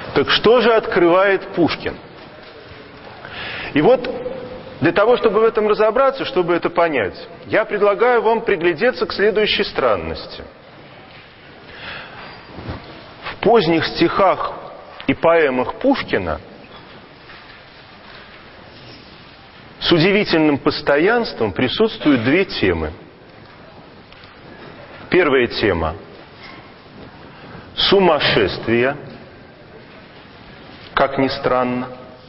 Так что же открывает Пушкин? И вот для того, чтобы в этом разобраться, чтобы это понять, я предлагаю вам приглядеться к следующей странности. В поздних стихах и поэмах Пушкина с удивительным постоянством присутствуют две темы. Первая тема – сумасшествие, как ни странно.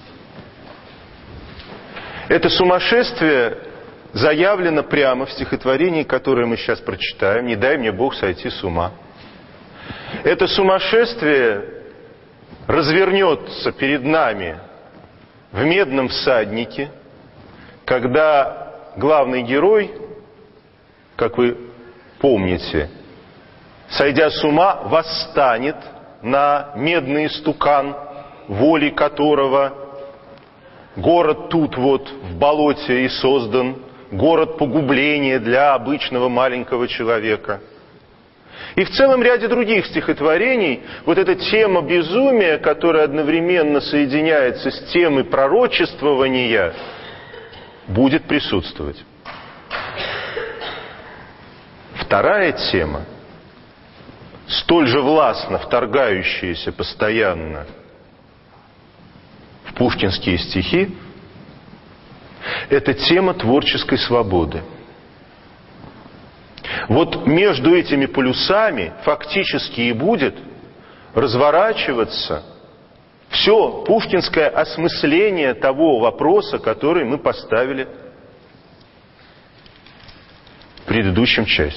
Это сумасшествие заявлено прямо в стихотворении, которое мы сейчас прочитаем. «Не дай мне Бог сойти с ума». Это сумасшествие развернется перед нами в «Медном всаднике», когда главный герой, как вы помните, сойдя с ума, восстанет на медный истукан, волей которого город тут вот в болоте и создан, город погубления для обычного маленького человека. И в целом ряде других стихотворений вот эта тема безумия, которая одновременно соединяется с темой пророчествования, будет присутствовать. Вторая тема, столь же властно вторгающаяся постоянно в пушкинские стихи, это тема творческой свободы. Вот между этими полюсами фактически и будет разворачиваться все пушкинское осмысление того вопроса, который мы поставили в предыдущем часе.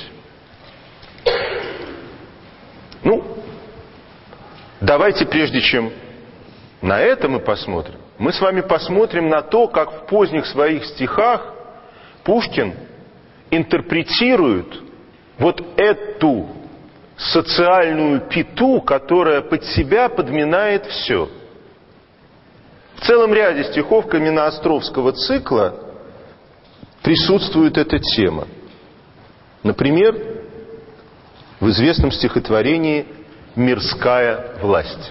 Давайте, прежде чем на это мы посмотрим, мы с вами посмотрим на то, как в поздних своих стихах Пушкин интерпретирует вот эту социальную пету, которая под себя подминает все. В целом ряде стихов Каменноостровского цикла присутствует эта тема. Например, в известном стихотворении «Мирская власть».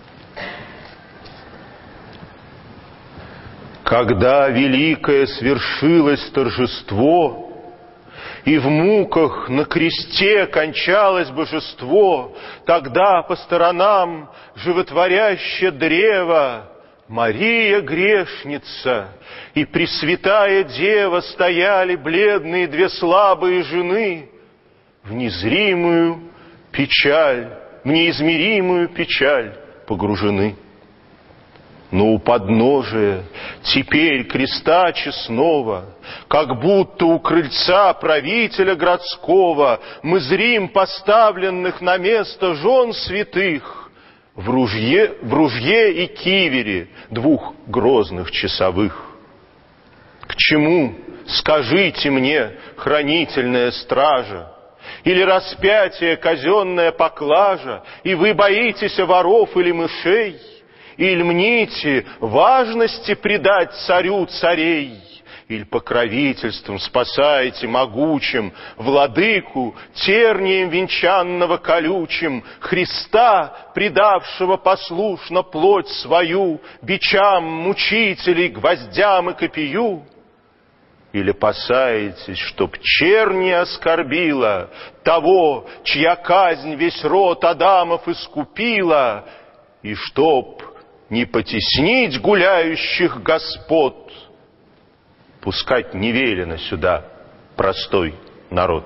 Когда великое свершилось торжество, и в муках на кресте кончалось божество, тогда по сторонам животворяще древо Мария грешница и Пресвятая Дева стояли бледные две слабые жены в незримую печаль, в неизмеримую печаль погружены. Но у подножия теперь креста честного, как будто у крыльца правителя городского, мы зрим поставленных на место жен святых в ружье и кивере двух грозных часовых. К чему, скажите мне, хранительная стража, или распятие казенная поклажа, и вы боитесь воров или мышей? Иль мните важности предать царю царей, иль покровительством спасаете могучим владыку, тернием венчанного колючим, Христа, предавшего послушно плоть свою, бичам мучителей, гвоздям и копию? Или опасаетесь, чтоб чернь не оскорбила того, чья казнь весь род Адамов искупила, и чтоб не потеснить гуляющих господ, пускать не велено сюда простой народ?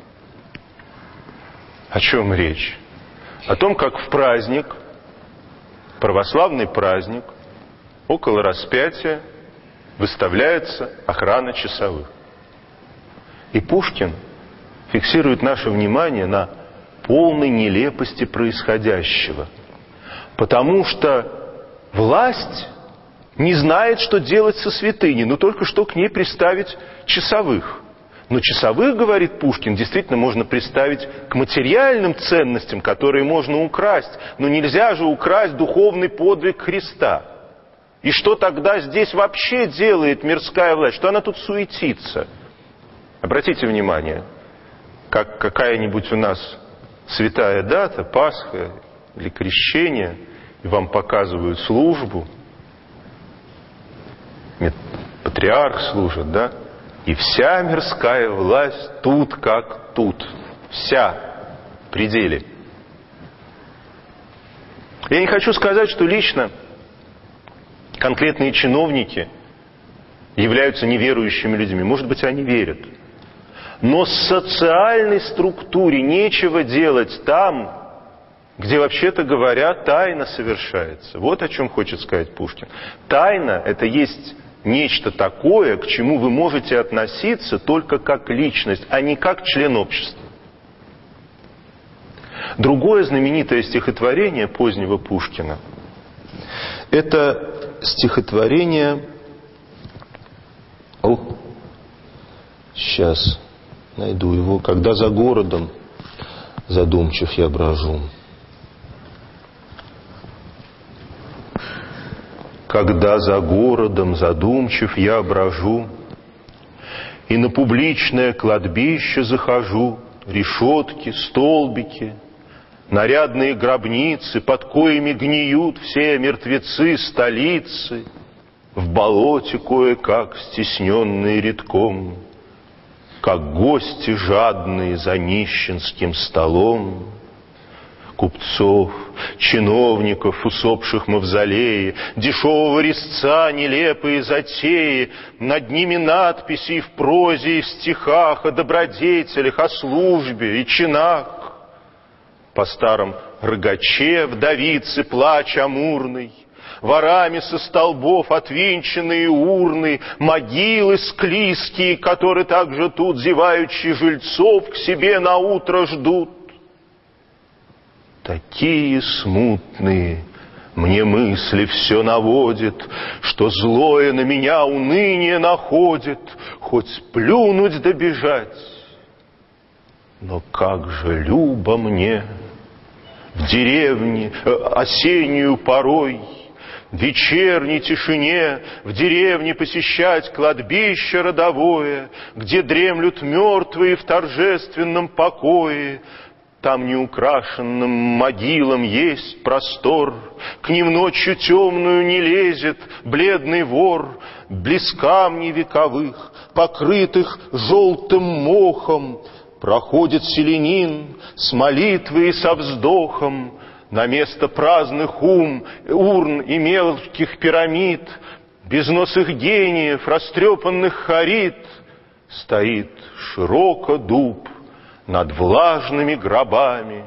О чем речь? О том, как в праздник, православный праздник, около распятия выставляется охрана часовых. И Пушкин фиксирует наше внимание на полной нелепости происходящего. Потому что власть не знает, что делать со святыней, но только что к ней приставить часовых. Но часовых, говорит Пушкин, действительно можно приставить к материальным ценностям, которые можно украсть, но нельзя же украсть духовный подвиг Христа. И что тогда здесь вообще делает мирская власть? Что она тут суетится? Обратите внимание, как какая-нибудь у нас святая дата, Пасха или Крещение, и вам показывают службу, патриарх служит, да, и вся мирская власть тут как тут, вся в пределе. Я не хочу сказать, что лично конкретные чиновники являются неверующими людьми. Может быть, они верят. Но с социальной структуре нечего делать там, где, вообще-то говоря, тайна совершается. Вот о чем хочет сказать Пушкин. Тайна – это есть нечто такое, к чему вы можете относиться только как личность, а не как член общества. Другое знаменитое стихотворение позднего Пушкина – это стихотворение... Сейчас найду его. «Когда за городом задумчив я брожу». Когда за городом задумчив я брожу, и на публичное кладбище захожу, решетки, столбики, нарядные гробницы, под коими гниют все мертвецы столицы, в болоте кое-как стесненные редком, как гости жадные за нищенским столом, купцов, чиновников, усопших мавзолеи, дешевого резца, нелепые затеи, над ними надписи и в прозе, и в стихах о добродетелях, о службе и чинах. По старом рогаче вдовицы плач амурный, ворами со столбов отвинченные урны, могилы склизкие, которые также тут зевающие жильцов к себе на утро ждут. Такие смутные мне мысли все наводит, что злое на меня уныние находит, хоть плюнуть да бежать. Но как же любо мне в деревне осеннюю порой, в вечерней тишине в деревне посещать кладбище родовое, где дремлют мертвые в торжественном покое. Там неукрашенным могилам есть простор, к ним ночью темную не лезет бледный вор, близ камней вековых, покрытых желтым мохом, проходит селянин с молитвой и со вздохом. На место праздных урн и мелких пирамид, безносых гениев, растрепанных хорид, стоит широко дуб над важными гробами,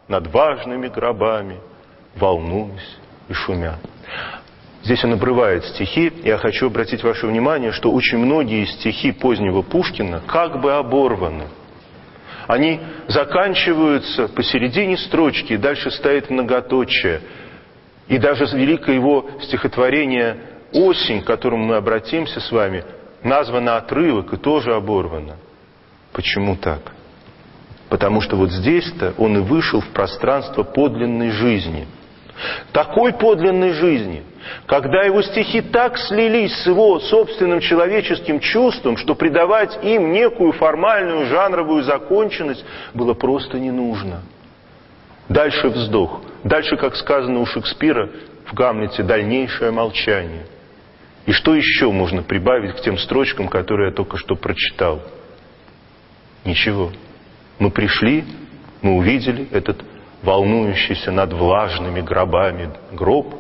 волнуясь и шумя. Здесь он обрывает стихи. Я хочу обратить ваше внимание, что очень многие стихи позднего Пушкина как бы оборваны. Они заканчиваются посередине строчки, и дальше стоит многоточие. И даже великое его стихотворение «Осень», к которому мы обратимся с вами, названо отрывок и тоже оборвано. Почему так? Потому что вот здесь-то он и вышел в пространство подлинной жизни. Такой подлинной жизни, когда его стихи так слились с его собственным человеческим чувством, что придавать им некую формальную жанровую законченность было просто не нужно. Дальше вздох. Дальше, как сказано у Шекспира в «Гамлете», дальнейшее молчание. И что еще можно прибавить к тем строчкам, которые я только что прочитал? Ничего. Мы пришли, мы увидели этот волнующийся над влажными гробами гроб.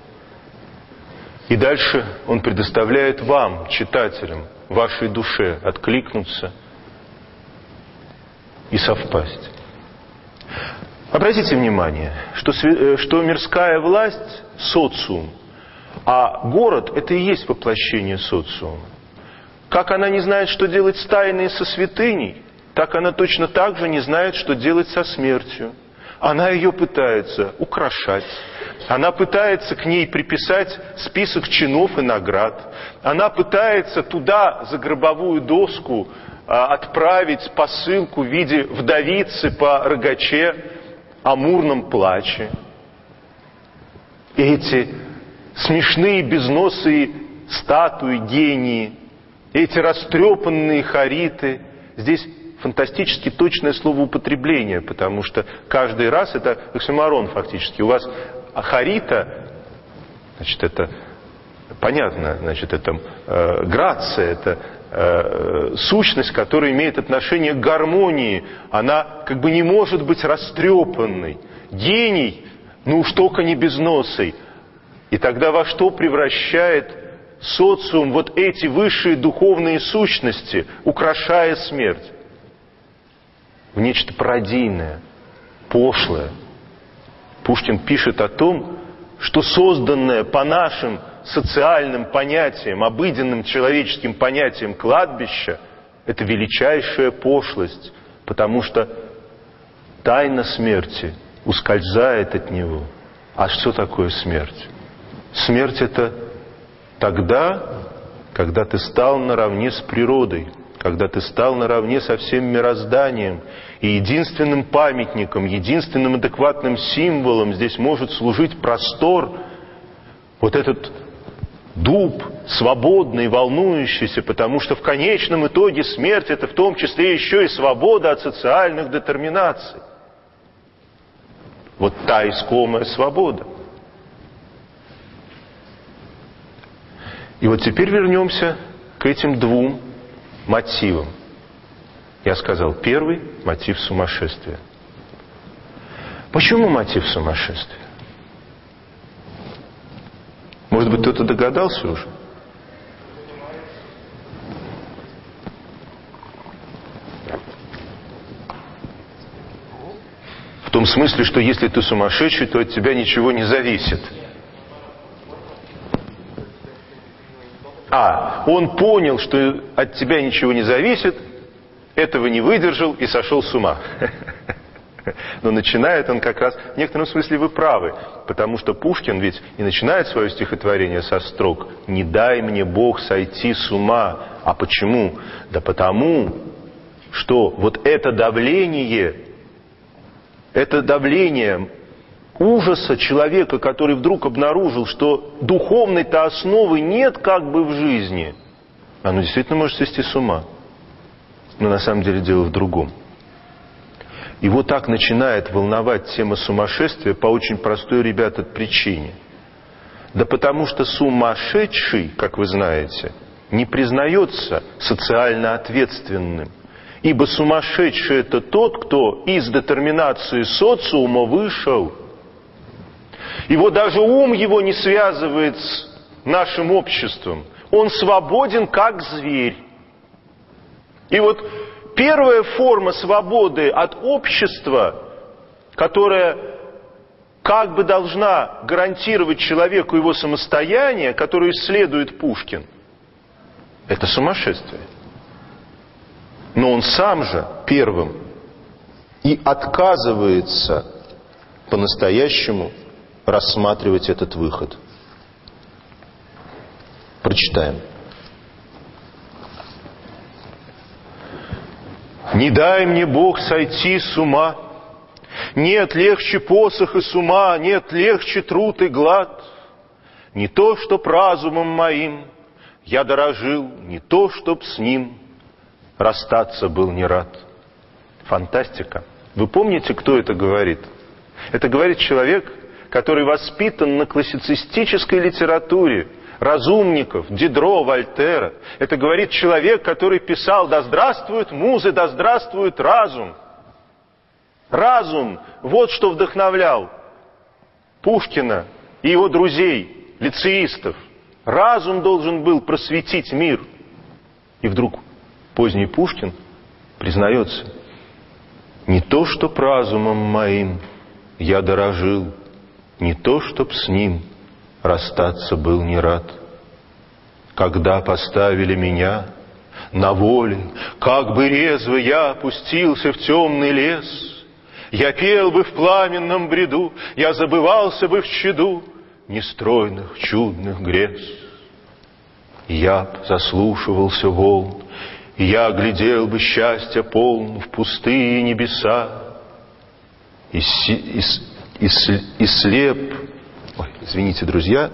И дальше он предоставляет вам, читателям, вашей душе откликнуться и совпасть. Обратите внимание, что мирская власть – социум, а город – это и есть воплощение социума. Как она не знает, что делать с тайной и со святыней, так она точно так же не знает, что делать со смертью. Она ее пытается украшать. Она пытается к ней приписать список чинов и наград. Она пытается туда, за гробовую доску, отправить посылку в виде вдовицы по рогаче, амурном плаче. И эти смешные безносые статуи, гении, эти растрепанные хориты, здесь фантастически точное словоупотребление, потому что каждый раз это оксюморон фактически. У вас Харита, значит, это понятно, значит, это грация, это сущность, которая имеет отношение к гармонии. Она как бы не может быть растрепанной. Гений, ну уж только не безносый. И тогда во что превращает социум вот эти высшие духовные сущности, украшая смерть? В нечто пародийное, пошлое. Пушкин пишет о том, что созданное по нашим социальным понятиям, обыденным человеческим понятиям кладбища — это величайшая пошлость, потому что тайна смерти ускользает от него. А что такое смерть? Смерть — это тогда, когда ты стал наравне с природой, когда ты стал наравне со всем мирозданием, и единственным памятником, единственным адекватным символом здесь может служить простор, вот этот дуб, свободный, волнующийся, потому что в конечном итоге смерть — это в том числе еще и свобода от социальных детерминаций. Вот та искомая свобода. И вот теперь вернемся к этим двум мотивам. Я сказал, первый — мотив сумасшествия. Почему мотив сумасшествия? Может быть, кто-то догадался уже? В том смысле, что если ты сумасшедший, то от тебя ничего не зависит. Он понял, что от тебя ничего не зависит, этого не выдержал и сошел с ума. Но начинает он как раз... В некотором смысле вы правы, потому что Пушкин ведь и начинает свое стихотворение со строк «Не дай мне Бог сойти с ума». А почему? Да потому, что вот это давление ужаса человека, который вдруг обнаружил, что духовной-то основы нет как бы в жизни, оно действительно может свести с ума. Но на самом деле дело в другом. Его так начинает волновать тема сумасшествия по очень простой, ребята, причине. Да потому что сумасшедший, как вы знаете, не признается социально ответственным. Ибо сумасшедший — это тот, кто из детерминации социума вышел. Его даже ум его не связывает с нашим обществом. Он свободен, как зверь. И вот первая форма свободы от общества, которая как бы должна гарантировать человеку его самостояние, которую исследует Пушкин, это сумасшествие. Но он сам же первым и отказывается по-настоящему рассматривать этот выход. Прочитаем. «Не дай мне Бог сойти с ума, нет легче посох и с ума, нет легче труд и глад. Не то, чтоб разумом моим я дорожил, не то, чтоб с ним расстаться был не рад». Фантастика. Вы помните, кто это говорит? Это говорит человек, который воспитан на классицистической литературе, разумников, Дидро, Вольтера. Это говорит человек, который писал: «Да здравствуют музы, да здравствует разум». Разум — вот что вдохновлял Пушкина и его друзей, лицеистов. Разум должен был просветить мир. И вдруг поздний Пушкин признается: «Не то, чтоб разумом моим я дорожил, не то, чтоб с ним расстаться был не рад. Когда поставили меня на воле, как бы резво я опустился в темный лес, я пел бы в пламенном бреду, я забывался бы в чаду нестройных чудных грез. Я б заслушивался волн, и я глядел бы счастья полн в пустые небеса, и слеп, извините, друзья,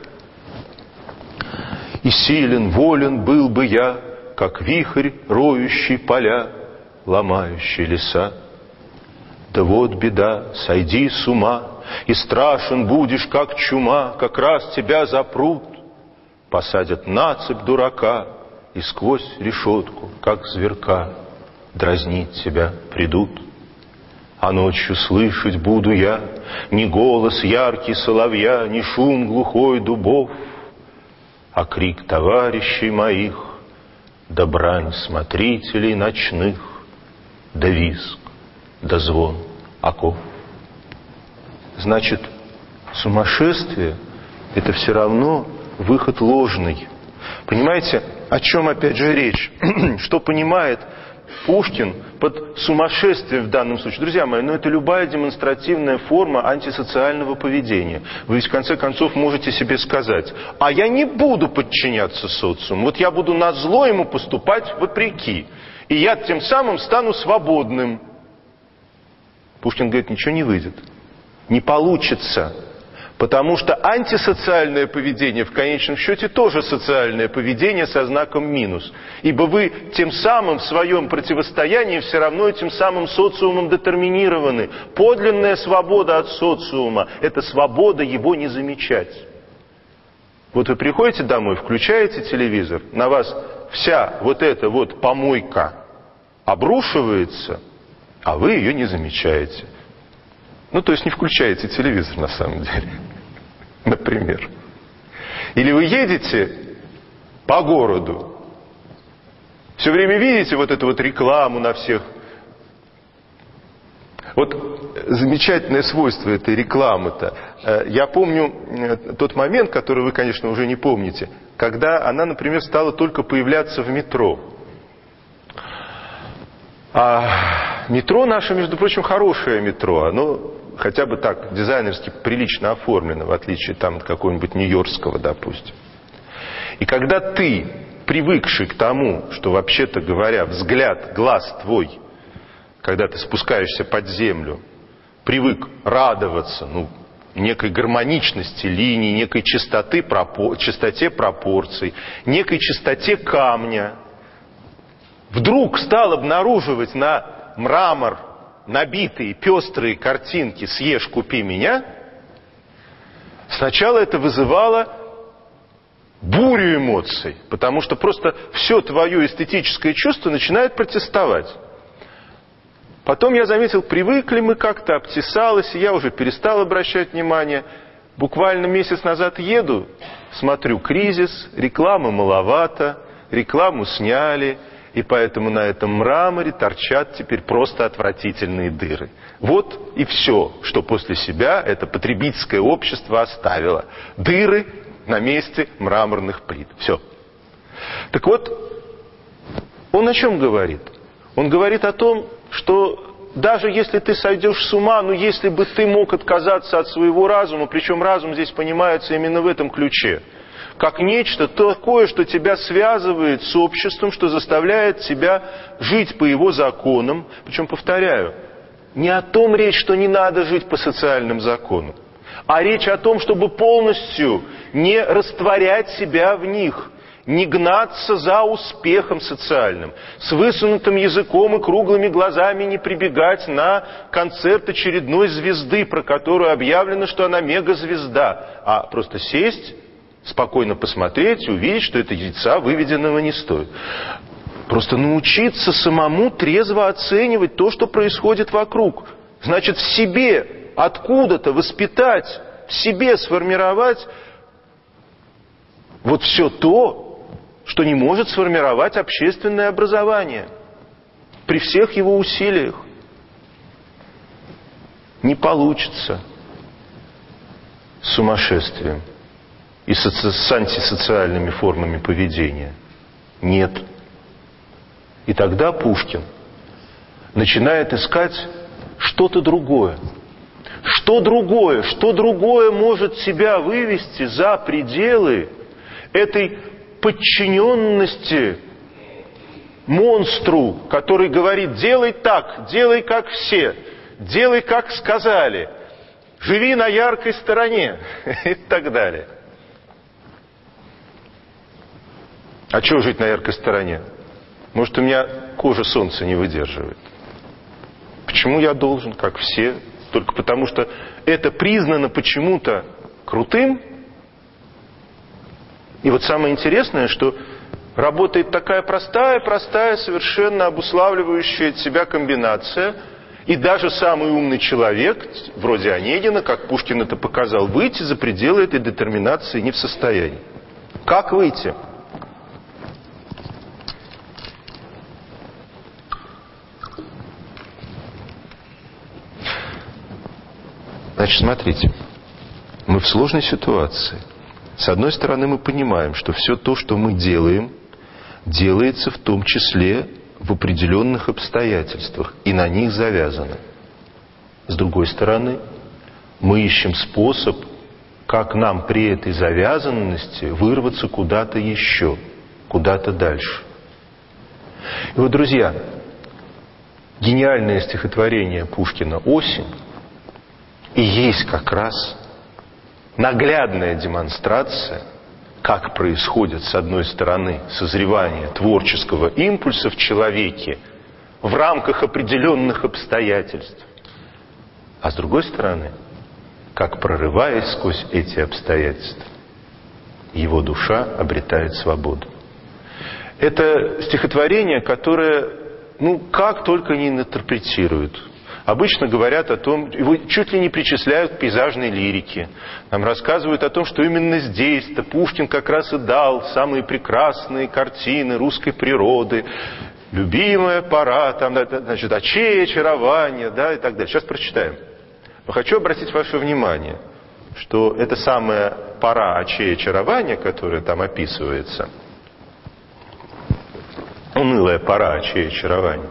и силен, волен был бы я, как вихрь, роющий поля, ломающий леса. Да вот беда, сойди с ума, и страшен будешь, как чума, как раз тебя запрут, посадят на цепь дурака, и сквозь решетку, как зверка, дразнить тебя придут. А ночью слышать буду я ни голос яркий соловья, ни шум глухой дубов, а крик товарищей моих, да брань смотрителей ночных, да визг, да звон оков. Значит, сумасшествие – это все равно выход ложный. Понимаете, о чем опять же речь? Что понимает Пушкин под сумасшествием в данном случае? Друзья мои, это любая демонстративная форма антисоциального поведения. Вы ведь в конце концов можете себе сказать: а я не буду подчиняться социуму, вот я буду назло ему поступать вопреки, и я тем самым стану свободным. Пушкин говорит, ничего не выйдет, не получится. Потому что антисоциальное поведение в конечном счете тоже социальное поведение со знаком минус. Ибо вы тем самым в своем противостоянии все равно этим самым социумом детерминированы. Подлинная свобода от социума – это свобода его не замечать. Вот вы приходите домой, включаете телевизор, на вас вся вот эта вот помойка обрушивается, а вы ее не замечаете. То есть не включаете телевизор на самом деле. Например. Или вы едете по городу, все время видите вот эту вот рекламу на всех. Вот замечательное свойство этой рекламы-то. Я помню тот момент, который вы, конечно, уже не помните, когда она, например, стала только появляться в метро. А метро наше, между прочим, хорошее метро. Оно хотя бы так дизайнерски прилично оформлено, в отличие там от какого-нибудь нью-йоркского, допустим. И когда ты, привыкший к тому, что, вообще-то говоря, взгляд, глаз твой, когда ты спускаешься под землю, привык радоваться некой гармоничности линий, некой чистоте пропорций, некой чистоте камня, вдруг стал обнаруживать на мрамор набитые пестрые картинки «Съешь, купи меня», сначала это вызывало бурю эмоций, потому что просто все твое эстетическое чувство начинает протестовать. Потом я заметил, привыкли мы как-то, обтесалось, и я уже перестал обращать внимание. Буквально месяц назад еду, смотрю, кризис, рекламы маловато, рекламу сняли, и поэтому на этом мраморе торчат теперь просто отвратительные дыры. Вот и все, что после себя это потребительское общество оставило. Дыры на месте мраморных плит. Все. Так вот, он о чем говорит? Он говорит о том, что даже если ты сойдешь с ума, если бы ты мог отказаться от своего разума, причем разум здесь понимается именно в этом ключе, как нечто такое, что тебя связывает с обществом, что заставляет тебя жить по его законам. Причем, повторяю, не о том речь, что не надо жить по социальным законам, а речь о том, чтобы полностью не растворять себя в них, не гнаться за успехом социальным, с высунутым языком и круглыми глазами не прибегать на концерт очередной звезды, про которую объявлено, что она мегазвезда, а просто сесть, спокойно посмотреть и увидеть, что это яйца выведенного не стоит. Просто научиться самому трезво оценивать то, что происходит вокруг. Значит, в себе откуда-то воспитать, в себе сформировать вот все то, что не может сформировать общественное образование при всех его усилиях. Не получится с сумасшествием и с антисоциальными формами поведения. Нет. И тогда Пушкин начинает искать что-то другое. Что другое может себя вывести за пределы этой подчиненности монстру, который говорит: делай так, делай как все, делай как сказали, живи на яркой стороне и так далее. А чего жить на яркой стороне? Может, у меня кожа солнца не выдерживает. Почему я должен, как все? Только потому, что это признано почему-то крутым. И вот самое интересное, что работает такая простая, совершенно обуславливающая себя комбинация. И даже самый умный человек, вроде Онегина, как Пушкин это показал, выйти за пределы этой детерминации не в состоянии. Как выйти? Значит, смотрите, мы в сложной ситуации. С одной стороны, мы понимаем, что все то, что мы делаем, делается в том числе в определенных обстоятельствах и на них завязано. С другой стороны, мы ищем способ, как нам при этой завязанности вырваться куда-то еще, куда-то дальше. И вот, друзья, гениальное стихотворение Пушкина «Осень» и есть как раз наглядная демонстрация, как происходит, с одной стороны, созревание творческого импульса в человеке в рамках определенных обстоятельств, а с другой стороны, как, прорываясь сквозь эти обстоятельства, его душа обретает свободу. Это стихотворение, которое, как только не интерпретируют. Обычно говорят о том, его чуть ли не причисляют к пейзажной лирике. Нам рассказывают о том, что именно здесь-то Пушкин как раз и дал самые прекрасные картины русской природы. Любимая пора, там, значит, очей очарования, да, и так далее. Сейчас прочитаем. Но хочу обратить ваше внимание, что эта самая пора очей очарования, которая там описывается, унылая пора очей очарования,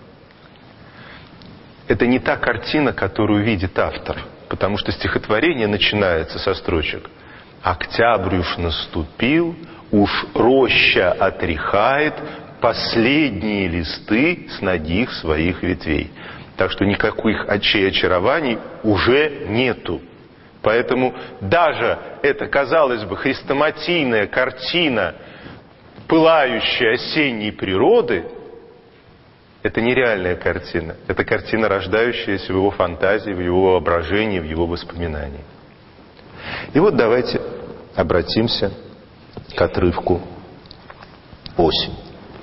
это не та картина, которую видит автор, потому что стихотворение начинается со строчек: «Октябрь уж наступил, уж роща отряхает последние листы с ногих своих ветвей». Так что никаких очей очарований уже нету. Поэтому даже эта, казалось бы, хрестоматийная картина пылающей осенней природы, это нереальная картина. Это картина, рождающаяся в его фантазии, в его воображении, в его воспоминании. И вот давайте обратимся к отрывку «Осень».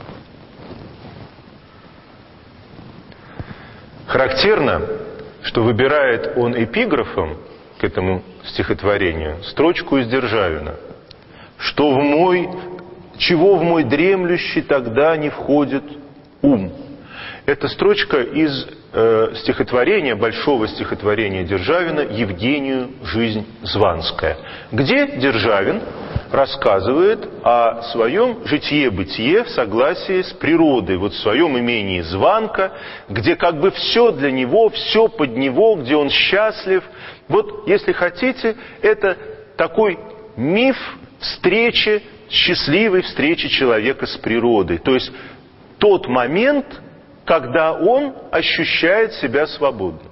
Характерно, что выбирает он эпиграфом к этому стихотворению строчку из Державина: «Чего в мой дремлющий тогда не входит ум». Это строчка из стихотворения, большого стихотворения Державина «Евгению жизнь званская», где Державин рассказывает о своем житие-бытие в согласии с природой, вот в своем имении Званка, где как бы все для него, все под него, где он счастлив. Вот, если хотите, это такой миф встречи, счастливой встречи человека с природой. То есть тот момент, когда он ощущает себя свободным.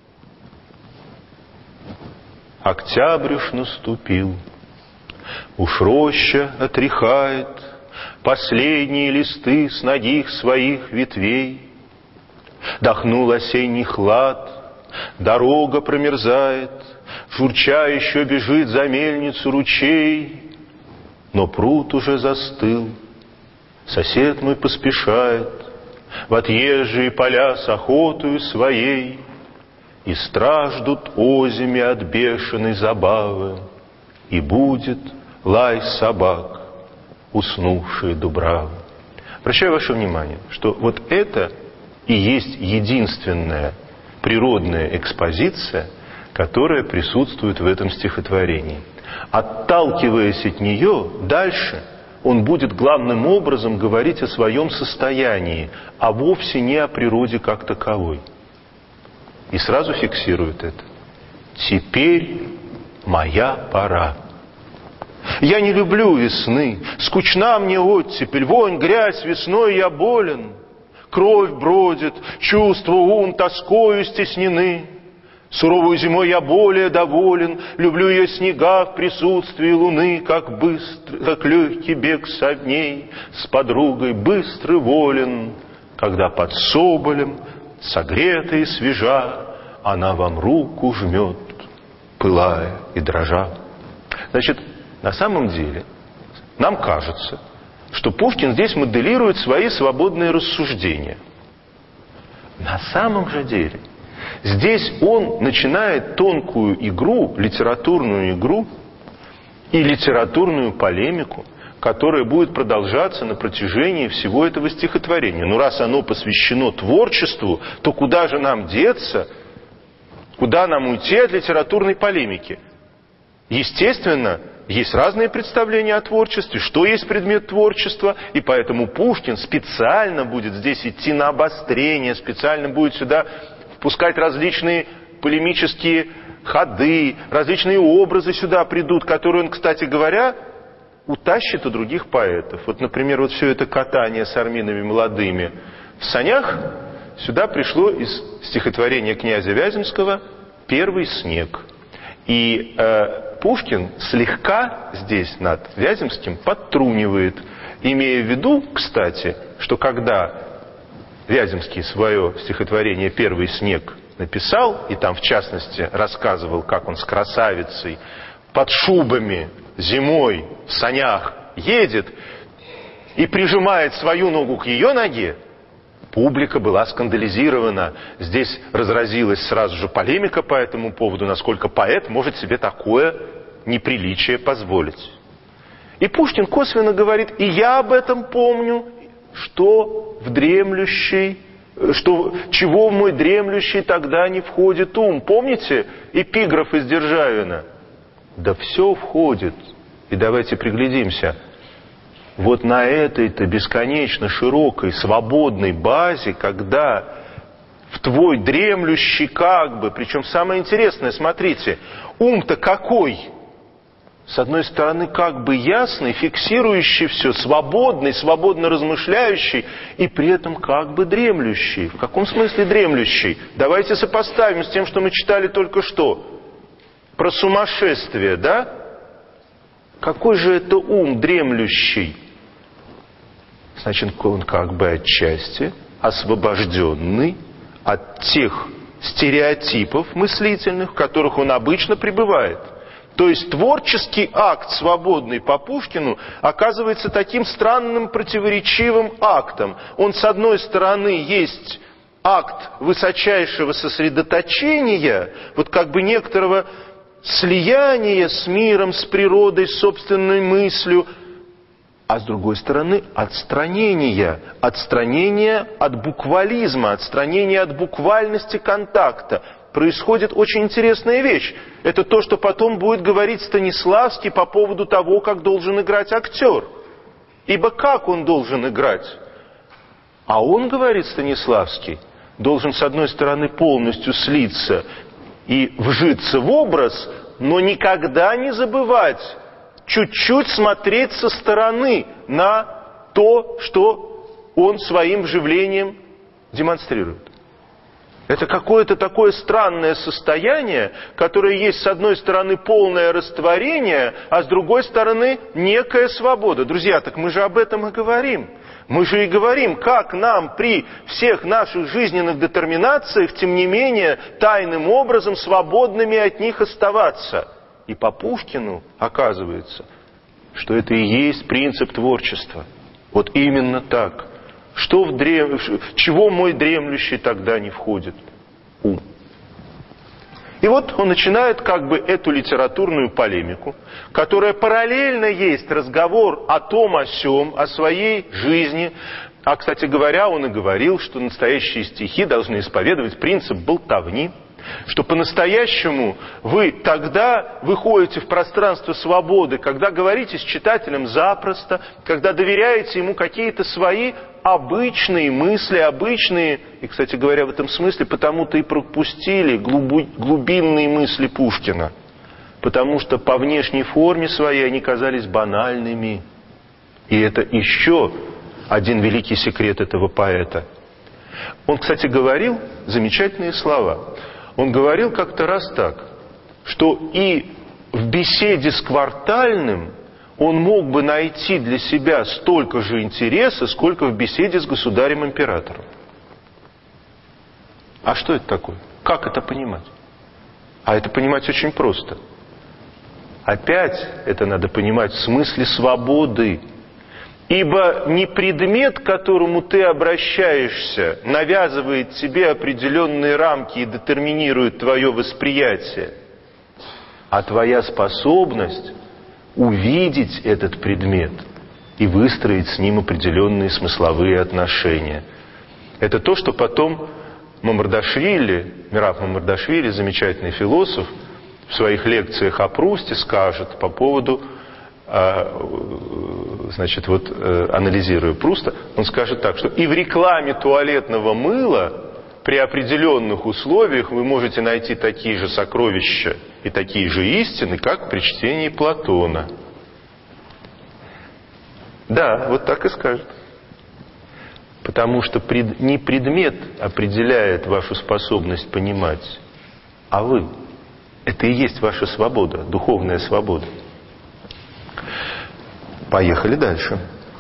Октябрь уж наступил, уж роща отряхает последние листы с ногих своих ветвей. Дохнул осенний хлад, дорога промерзает, журча еще бежит за мельницу ручей. Но пруд уже застыл, сосед мой поспешает в отъезжие поля с охотою своей, и страждут озими от бешеной забавы, и будет лай собак, уснувшие дубравы. Обращаю ваше внимание, что вот это и есть единственная природная экспозиция, которая присутствует в этом стихотворении. Отталкиваясь от нее, дальше он будет главным образом говорить о своем состоянии, а вовсе не о природе как таковой. И сразу фиксирует это. «Теперь моя пора. Я не люблю весны, скучна мне оттепель, вонь, грязь, весной я болен. Кровь бродит, чувства, ум тоскою стеснены. Суровой зимой я более доволен, люблю ее снега в присутствии луны, как легкий бег со дней с подругой быстрый волен, когда под соболем согрета и свежа, она вам руку жмет, пылая и дрожа. Значит, на самом деле, нам кажется, что Пушкин здесь моделирует свои свободные рассуждения. На самом же деле, здесь он начинает тонкую игру, литературную игру и литературную полемику, которая будет продолжаться на протяжении всего этого стихотворения. Но раз оно посвящено творчеству, то куда же нам деться, куда нам уйти от литературной полемики? Естественно, есть разные представления о творчестве, что есть предмет творчества, и поэтому Пушкин специально будет здесь идти на обострение, специально будет сюда впускать различные полемические ходы, различные образы сюда придут, которые он, кстати говоря, утащит у других поэтов. Вот, например, вот все это катание с арминами молодыми в санях сюда пришло из стихотворения князя Вяземского «Первый снег». И Пушкин слегка здесь над Вяземским подтрунивает, имея в виду, кстати, что когда Вяземский свое стихотворение «Первый снег» написал, и там в частности рассказывал, как он с красавицей под шубами зимой в санях едет и прижимает свою ногу к ее ноге, публика была скандализирована. Здесь разразилась сразу же полемика по этому поводу, насколько поэт может себе такое неприличие позволить. И Пушкин косвенно говорит: и я об этом помню, что в дремлющий, чего в мой дремлющий тогда не входит ум. Помните эпиграф из Державина? Да все входит. И давайте приглядимся. Вот на этой-то бесконечно широкой, свободной базе, когда в твой дремлющий как бы, причем самое интересное, смотрите, ум-то какой? С одной стороны, как бы ясный, фиксирующий все, свободный, свободно размышляющий, и при этом как бы дремлющий. В каком смысле дремлющий? Давайте сопоставим с тем, что мы читали только что. Про сумасшествие, да? Какой же это ум дремлющий? Значит, он как бы отчасти освобожденный от тех стереотипов мыслительных, в которых он обычно пребывает. То есть творческий акт, свободный по Пушкину, оказывается таким странным противоречивым актом. Он, с одной стороны, есть акт высочайшего сосредоточения, вот как бы некоторого слияния с миром, с природой, с собственной мыслью, а с другой стороны отстранения от буквализма, отстранения от буквальности контакта. Происходит очень интересная вещь. Это то, что потом будет говорить Станиславский по поводу того, как должен играть актер. Ибо как он должен играть? А он, говорит Станиславский, должен с одной стороны полностью слиться и вжиться в образ, но никогда не забывать чуть-чуть смотреть со стороны на то, что он своим вживлением демонстрирует. Это какое-то такое странное состояние, которое есть, с одной стороны, полное растворение, а с другой стороны, некая свобода. Друзья, так мы же об этом и говорим. Мы же и говорим, как нам при всех наших жизненных детерминациях, тем не менее, тайным образом свободными от них оставаться. И по Пушкину оказывается, что это и есть принцип творчества. Вот именно так. Чего мой дремлющий тогда не входит? Ум. И вот он начинает как бы эту литературную полемику, которая параллельно есть разговор о том, о сём, о своей жизни. А, кстати говоря, он и говорил, что настоящие стихи должны исповедовать принцип болтовни, что по-настоящему вы тогда выходите в пространство свободы, когда говорите с читателем запросто, когда доверяете ему какие-то свои обычные мысли, обычные, и, кстати говоря, в этом смысле потому-то и пропустили глубинные мысли Пушкина, потому что по внешней форме своей они казались банальными. И это еще один великий секрет этого поэта. Он, кстати, говорил замечательные слова. Он говорил как-то раз так, что и в беседе с Квартальным он мог бы найти для себя столько же интереса, сколько в беседе с государем-императором. А что это такое? Как это понимать? А это понимать очень просто. Опять это надо понимать в смысле свободы. Ибо не предмет, к которому ты обращаешься, навязывает тебе определенные рамки и детерминирует твое восприятие, а твоя способность увидеть этот предмет и выстроить с ним определенные смысловые отношения. Это то, что потом Мирав Мамардашвили, замечательный философ, в своих лекциях о Прусте скажет по поводу, анализируя Пруста, он скажет так, что и в рекламе туалетного мыла при определенных условиях вы можете найти такие же сокровища и такие же истины, как при чтении Платона. Да, вот так и скажет. Потому что не предмет определяет вашу способность понимать, а вы. Это и есть ваша свобода, духовная свобода. Поехали дальше.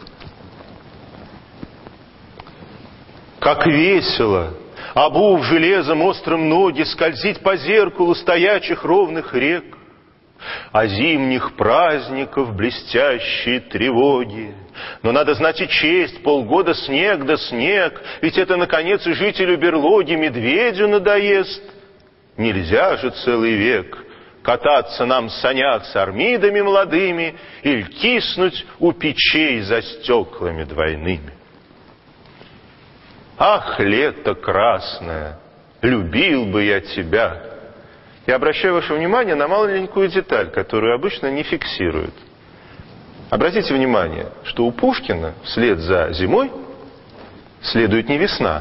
Как весело, обув железом острым ноги, скользить по зеркалу стоячих ровных рек, а зимних праздников блестящие тревоги. Но надо знать и честь, полгода снег да снег, ведь это, наконец, и жителю берлоги медведю надоест. Нельзя же целый век кататься нам в санях с армидами молодыми или киснуть у печей за стеклами двойными. Ах, лето красное, любил бы я тебя. Я обращаю ваше внимание на маленькую деталь, которую обычно не фиксируют. Обратите внимание, что у Пушкина вслед за зимой следует не весна,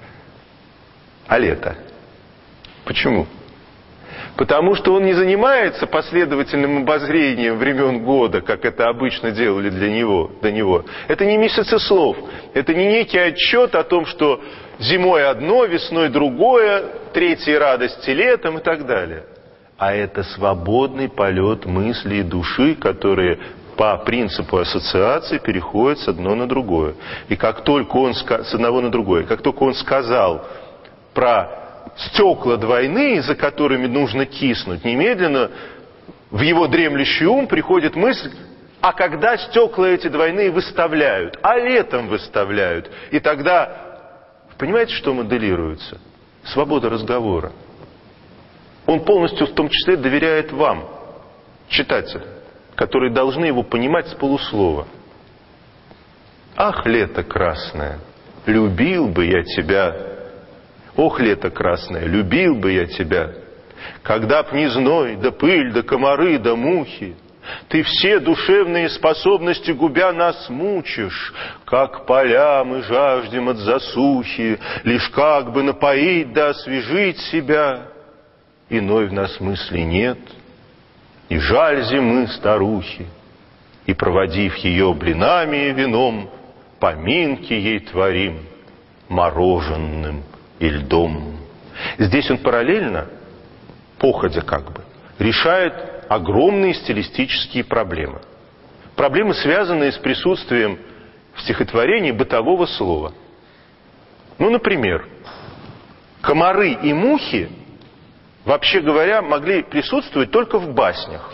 а лето. Почему? Потому что он не занимается последовательным обозрением времен года, как это обычно делали до него. Это не месяцеслов, это не некий отчет о том, что зимой одно, весной другое, третьей радости летом и так далее. А это свободный полет мысли и души, которые по принципу ассоциации переходят с одного на другое. И как только он с одного на другое, как только он сказал про стекла двойные, за которыми нужно киснуть, немедленно в его дремлющий ум приходит мысль: а когда стекла эти двойные выставляют? А летом выставляют. И тогда, понимаете, что моделируется? Свобода разговора. Он полностью, в том числе, доверяет вам, читателям, которые должны его понимать с полуслова. Ах, лето красное, любил бы я тебя. Ох, лето красное, любил бы я тебя, когда б не зной, да пыль, да комары, да мухи, ты все душевные способности губя нас мучишь, как поля мы жаждем от засухи, лишь как бы напоить да освежить себя. Иной в нас мысли нет, и жаль зимы старухи, и, проводив ее блинами и вином, поминки ей творим мороженым и льдом. Здесь он параллельно, походя как бы, решает огромные стилистические проблемы. Проблемы, связанные с присутствием в стихотворении бытового слова. Ну, например, комары и мухи, вообще говоря, могли присутствовать только в баснях.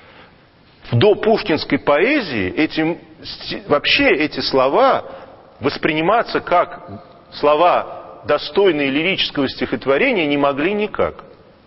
В допушкинской поэзии вообще эти слова восприниматься как слова, достойные лирического стихотворения, не могли никак.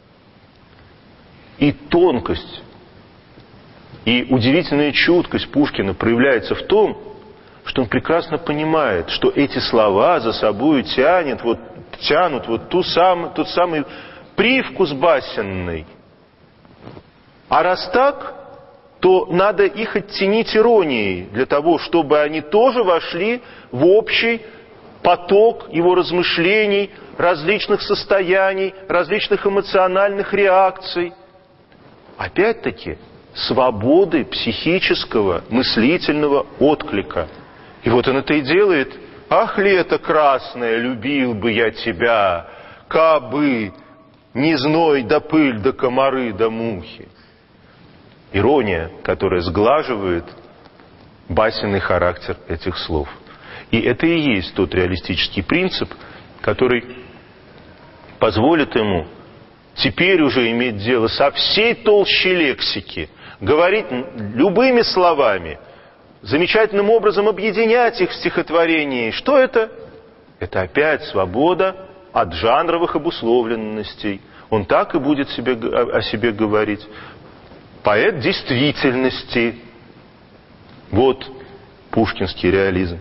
И тонкость, и удивительная чуткость Пушкина проявляется в том, что он прекрасно понимает, что эти слова за собой тянут тот самый привкус басенный. А раз так, то надо их оттенить иронией, для того, чтобы они тоже вошли в общий поток его размышлений, различных состояний, различных эмоциональных реакций. Опять-таки, свободы психического, мыслительного отклика. И вот он это и делает. Ах, лето красное, любил бы я тебя, кабы не зной, да пыль, да комары, да мухи. Ирония, которая сглаживает басенный характер этих слов. И это и есть тот реалистический принцип, который позволит ему теперь уже иметь дело со всей толщей лексики, говорить любыми словами, замечательным образом объединять их в стихотворении. Что это? Это опять свобода от жанровых обусловленностей. Он так и будет о себе говорить. Поэт действительности. Вот пушкинский реализм.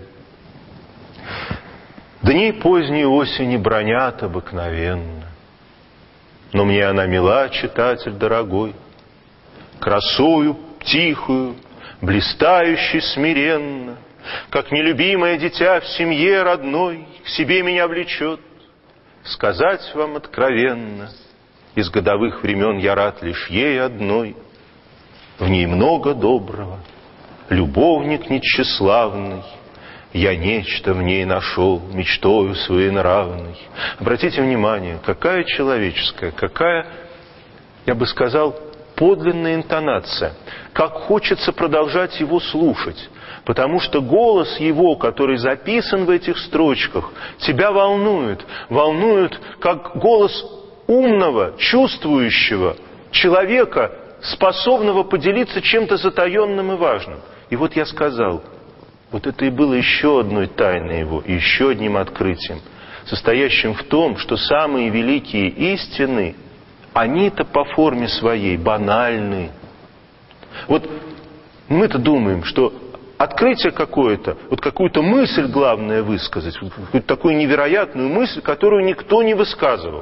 Дни поздней осени бронят обыкновенно, но мне она мила, читатель дорогой, красою тихую, блистающей смиренно, как нелюбимое дитя в семье родной к себе меня влечет. Сказать вам откровенно, из годовых времен я рад лишь ей одной. В ней много доброго, любовник нетчеславный, я нечто в ней нашел, мечтою своенравной. Обратите внимание, какая человеческая, какая, я бы сказал, подлинная интонация. Как хочется продолжать его слушать. Потому что голос его, который записан в этих строчках, тебя волнует. Волнует, как голос умного, чувствующего человека, способного поделиться чем-то затаенным и важным. И вот я сказал, вот это и было еще одной тайной его, и еще одним открытием, состоящим в том, что самые великие истины, они-то по форме своей банальны. Вот мы-то думаем, что открытие какое-то, вот какую-то мысль главное высказать, какую-то такую невероятную мысль, которую никто не высказывал.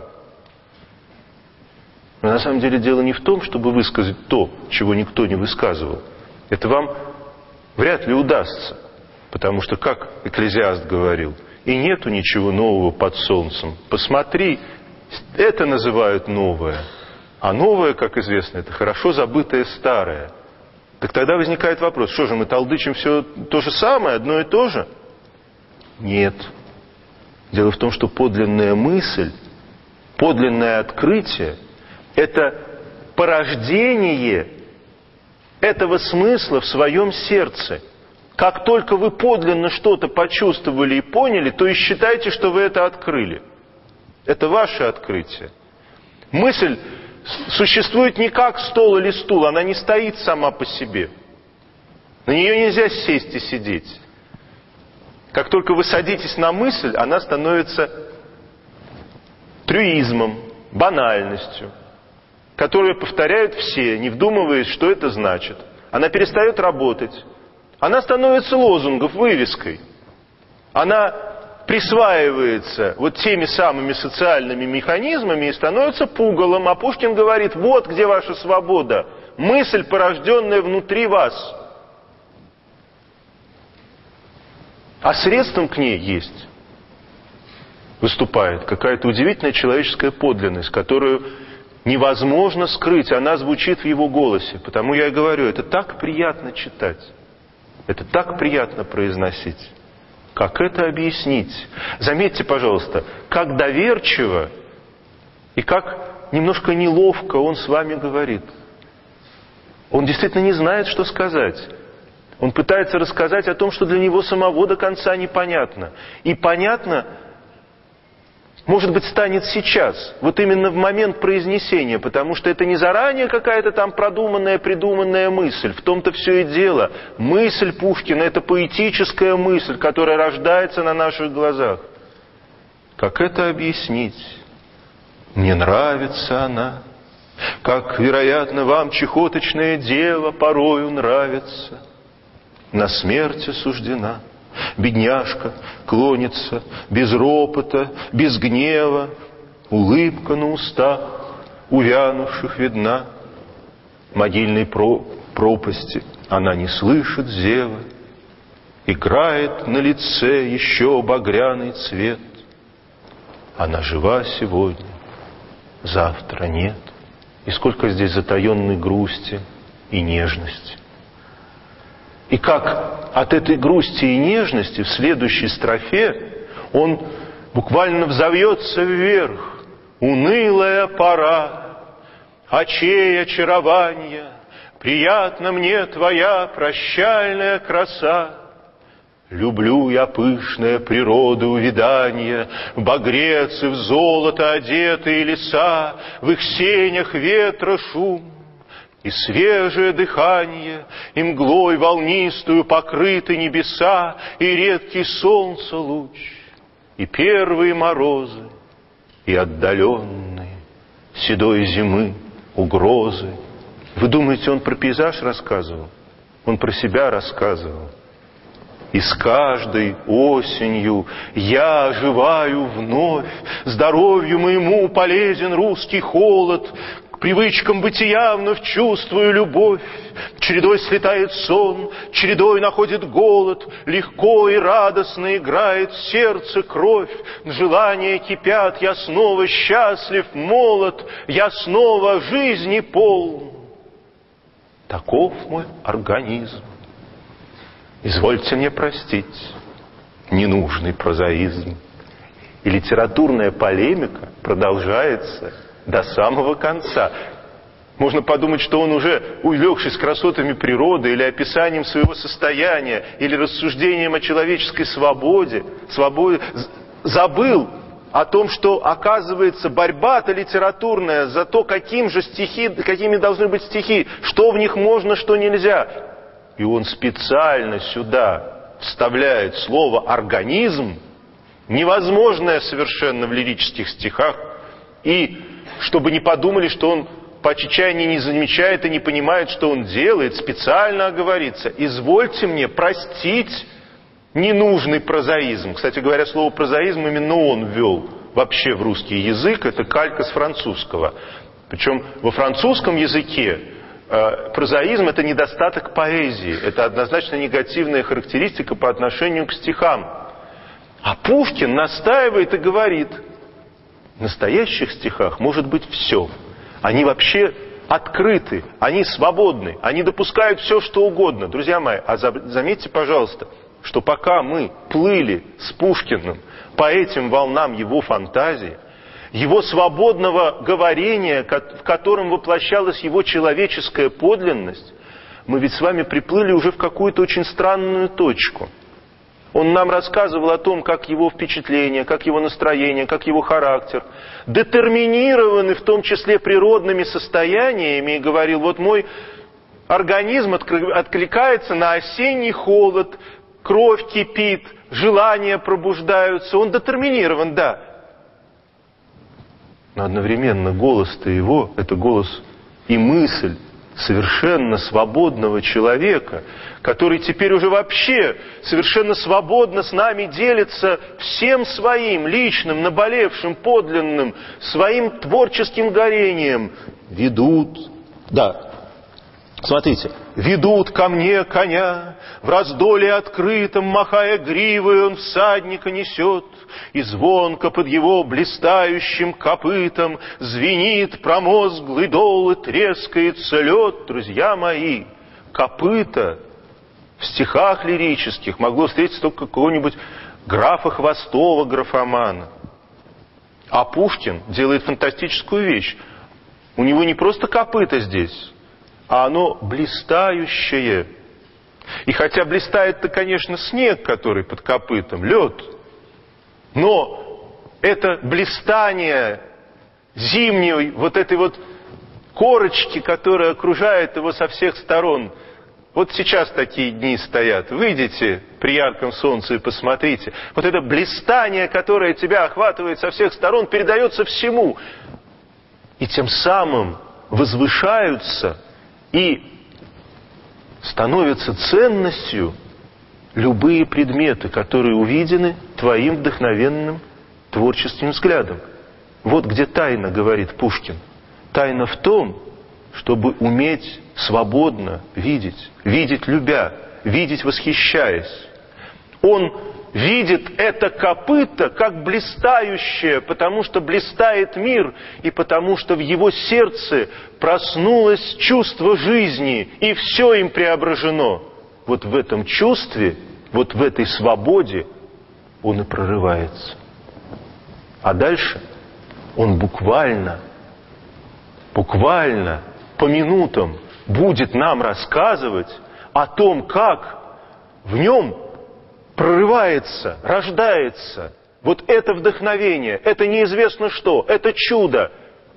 Но на самом деле дело не в том, чтобы высказать то, чего никто не высказывал. Это вам вряд ли удастся. Потому что, как Экклезиаст говорил, и нету ничего нового под солнцем. Посмотри, это называют новое. А новое, как известно, это хорошо забытое старое. Так тогда возникает вопрос, что же мы толдычим все то же самое, одно и то же? Нет. Дело в том, что подлинная мысль, подлинное открытие – это порождение этого смысла в своем сердце. Как только вы подлинно что-то почувствовали и поняли, то и считайте, что вы это открыли. Это ваше открытие. Мысль существует не как стол или стул, она не стоит сама по себе. На нее нельзя сесть и сидеть. Как только вы садитесь на мысль, она становится трюизмом, банальностью, которую повторяют все, не вдумываясь, что это значит. Она перестает работать. Она становится лозунгом, вывеской. Она присваивается вот теми самыми социальными механизмами и становится пугалом. А Пушкин говорит, вот где ваша свобода. Мысль, порожденная внутри вас. А средством к ней есть. Выступает какая-то удивительная человеческая подлинность, которую невозможно скрыть. Она звучит в его голосе. Потому я и говорю, это так приятно читать. Это так приятно произносить. Как это объяснить? Заметьте, пожалуйста, как доверчиво и как немножко неловко он с вами говорит. Он действительно не знает, что сказать. Он пытается рассказать о том, что для него самого до конца непонятно. И понятно, может быть, станет сейчас, вот именно в момент произнесения, потому что это не заранее какая-то там продуманная, придуманная мысль. В том-то все и дело. Мысль Пушкина – это поэтическая мысль, которая рождается на наших глазах. Как это объяснить? Мне нравится она, как, вероятно, вам чехоточное дева порою нравится. На смерть осуждена. Бедняжка клонится без ропота, без гнева, улыбка на устах увянувших видна. Могильной пропасти она не слышит зева, играет на лице еще багряный цвет. Она жива сегодня, завтра нет. И сколько здесь затаенной грусти и нежности. И как от этой грусти и нежности в следующей строфе он буквально взовьется вверх. Унылая пора, очей очарования, приятна мне твоя прощальная краса. Люблю я пышное природы увиданье, в багрец и в золото одетые леса, в их сенях ветра шум и свежее дыхание, и мглой волнистую покрыты небеса, и редкий солнца луч, и первые морозы, и отдаленные седой зимы угрозы. Вы думаете, он про пейзаж рассказывал? Он про себя рассказывал. И с каждой осенью я оживаю вновь, здоровью моему полезен русский холод, к привычкам бытия вновь чувствую любовь. Чередой слетает сон, чередой находит голод, легко и радостно играет в сердце кровь. Желания кипят, я снова счастлив, молод, я снова жизни полн. Таков мой организм. Извольте мне простить ненужный прозаизм. И литературная полемика продолжается до самого конца. Можно подумать, что он уже, увлекшись красотами природы или описанием своего состояния, или рассуждением о человеческой свободе, забыл о том, что, оказывается, борьба-то литературная за то, какими должны быть стихи, что в них можно, что нельзя. И он специально сюда вставляет слово «организм», невозможное совершенно в лирических стихах, и чтобы не подумали, что он по чечаянию не замечает и не понимает, что он делает, специально оговорится. Извольте мне простить ненужный прозаизм. Кстати говоря, слово прозаизм именно он ввел вообще в русский язык, это калька с французского. Причем во французском языке прозаизм — это недостаток поэзии, это однозначно негативная характеристика по отношению к стихам. А Пушкин настаивает и говорит: в настоящих стихах может быть все. Они вообще открыты, они свободны, они допускают все, что угодно. Друзья мои, а заметьте, пожалуйста, что пока мы плыли с Пушкиным по этим волнам его фантазии, его свободного говорения, в котором воплощалась его человеческая подлинность, мы ведь с вами приплыли уже в какую-то очень странную точку. Он нам рассказывал о том, как его впечатления, как его настроение, как его характер детерминированы в том числе природными состояниями, и говорил: вот мой организм откликается на осенний холод, кровь кипит, желания пробуждаются, он детерминирован, да. Но одновременно голос-то его — это голос и мысль совершенно свободного человека, который теперь уже вообще совершенно свободно с нами делится всем своим личным, наболевшим, подлинным, своим творческим горением. Смотрите, ведут ко мне коня, в раздоле открытом, махая гривой, он всадника несет, и звонко под его блистающим копытом звенит промозглый дол и трескается лед. Друзья мои, копыта в стихах лирических могло встретиться только какого-нибудь графа Хвостова, графомана. А Пушкин делает фантастическую вещь. У него не просто копыта здесь, а оно блистающее. И хотя блистает-то, конечно, снег, который под копытом, лед, но это блистание зимней вот этой вот корочки, которая окружает его со всех сторон. Вот сейчас такие дни стоят. Выйдите при ярком солнце и посмотрите. Вот это блистание, которое тебя охватывает со всех сторон, передается всему. И тем самым возвышаются и становятся ценностью любые предметы, которые увидены твоим вдохновенным творческим взглядом. Вот где тайна, говорит Пушкин. Тайна в том, чтобы уметь свободно видеть, видеть любя, видеть восхищаясь. Он видит это копыто как блистающее, потому что блистает мир, и потому что в его сердце проснулось чувство жизни, и все им преображено. Вот в этом чувстве, вот в этой свободе он и прорывается. А дальше он буквально по минутам будет нам рассказывать о том, как в нем прорывается, рождается. Вот это вдохновение, это неизвестно что, это чудо.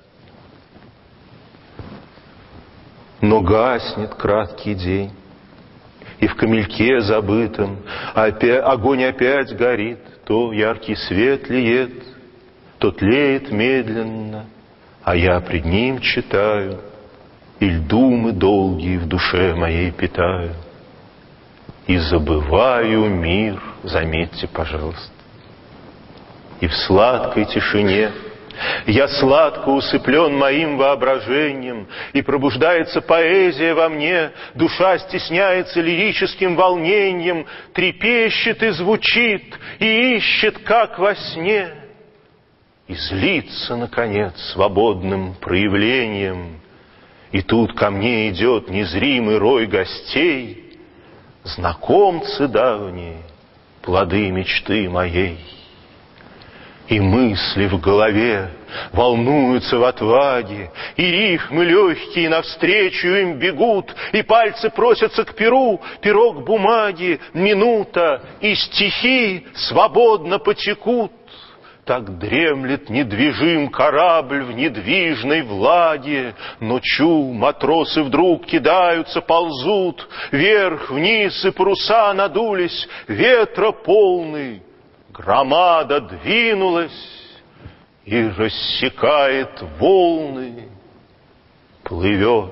Но гаснет краткий день, и в камельке забытом огонь опять горит, то яркий свет лиет, то тлеет медленно, а я пред ним читаю, и думы долгие в душе моей питаю, и забываю мир, заметьте, пожалуйста. И в сладкой тишине я сладко усыплен моим воображением, и пробуждается поэзия во мне, душа стесняется лирическим волнением, трепещет и звучит, и ищет, как во сне, и злится, наконец, свободным проявлением. И тут ко мне идет незримый рой гостей, знакомцы давние, плоды мечты моей. И мысли в голове волнуются в отваге, и рифмы легкие навстречу им бегут, и пальцы просятся к перу, пирог бумаги, минута, и стихи свободно потекут. Так дремлет недвижим корабль в недвижной влаге. Ночью матросы вдруг кидаются, ползут, вверх, вниз, и паруса надулись, ветра полный. Громада двинулась и рассекает волны, плывет.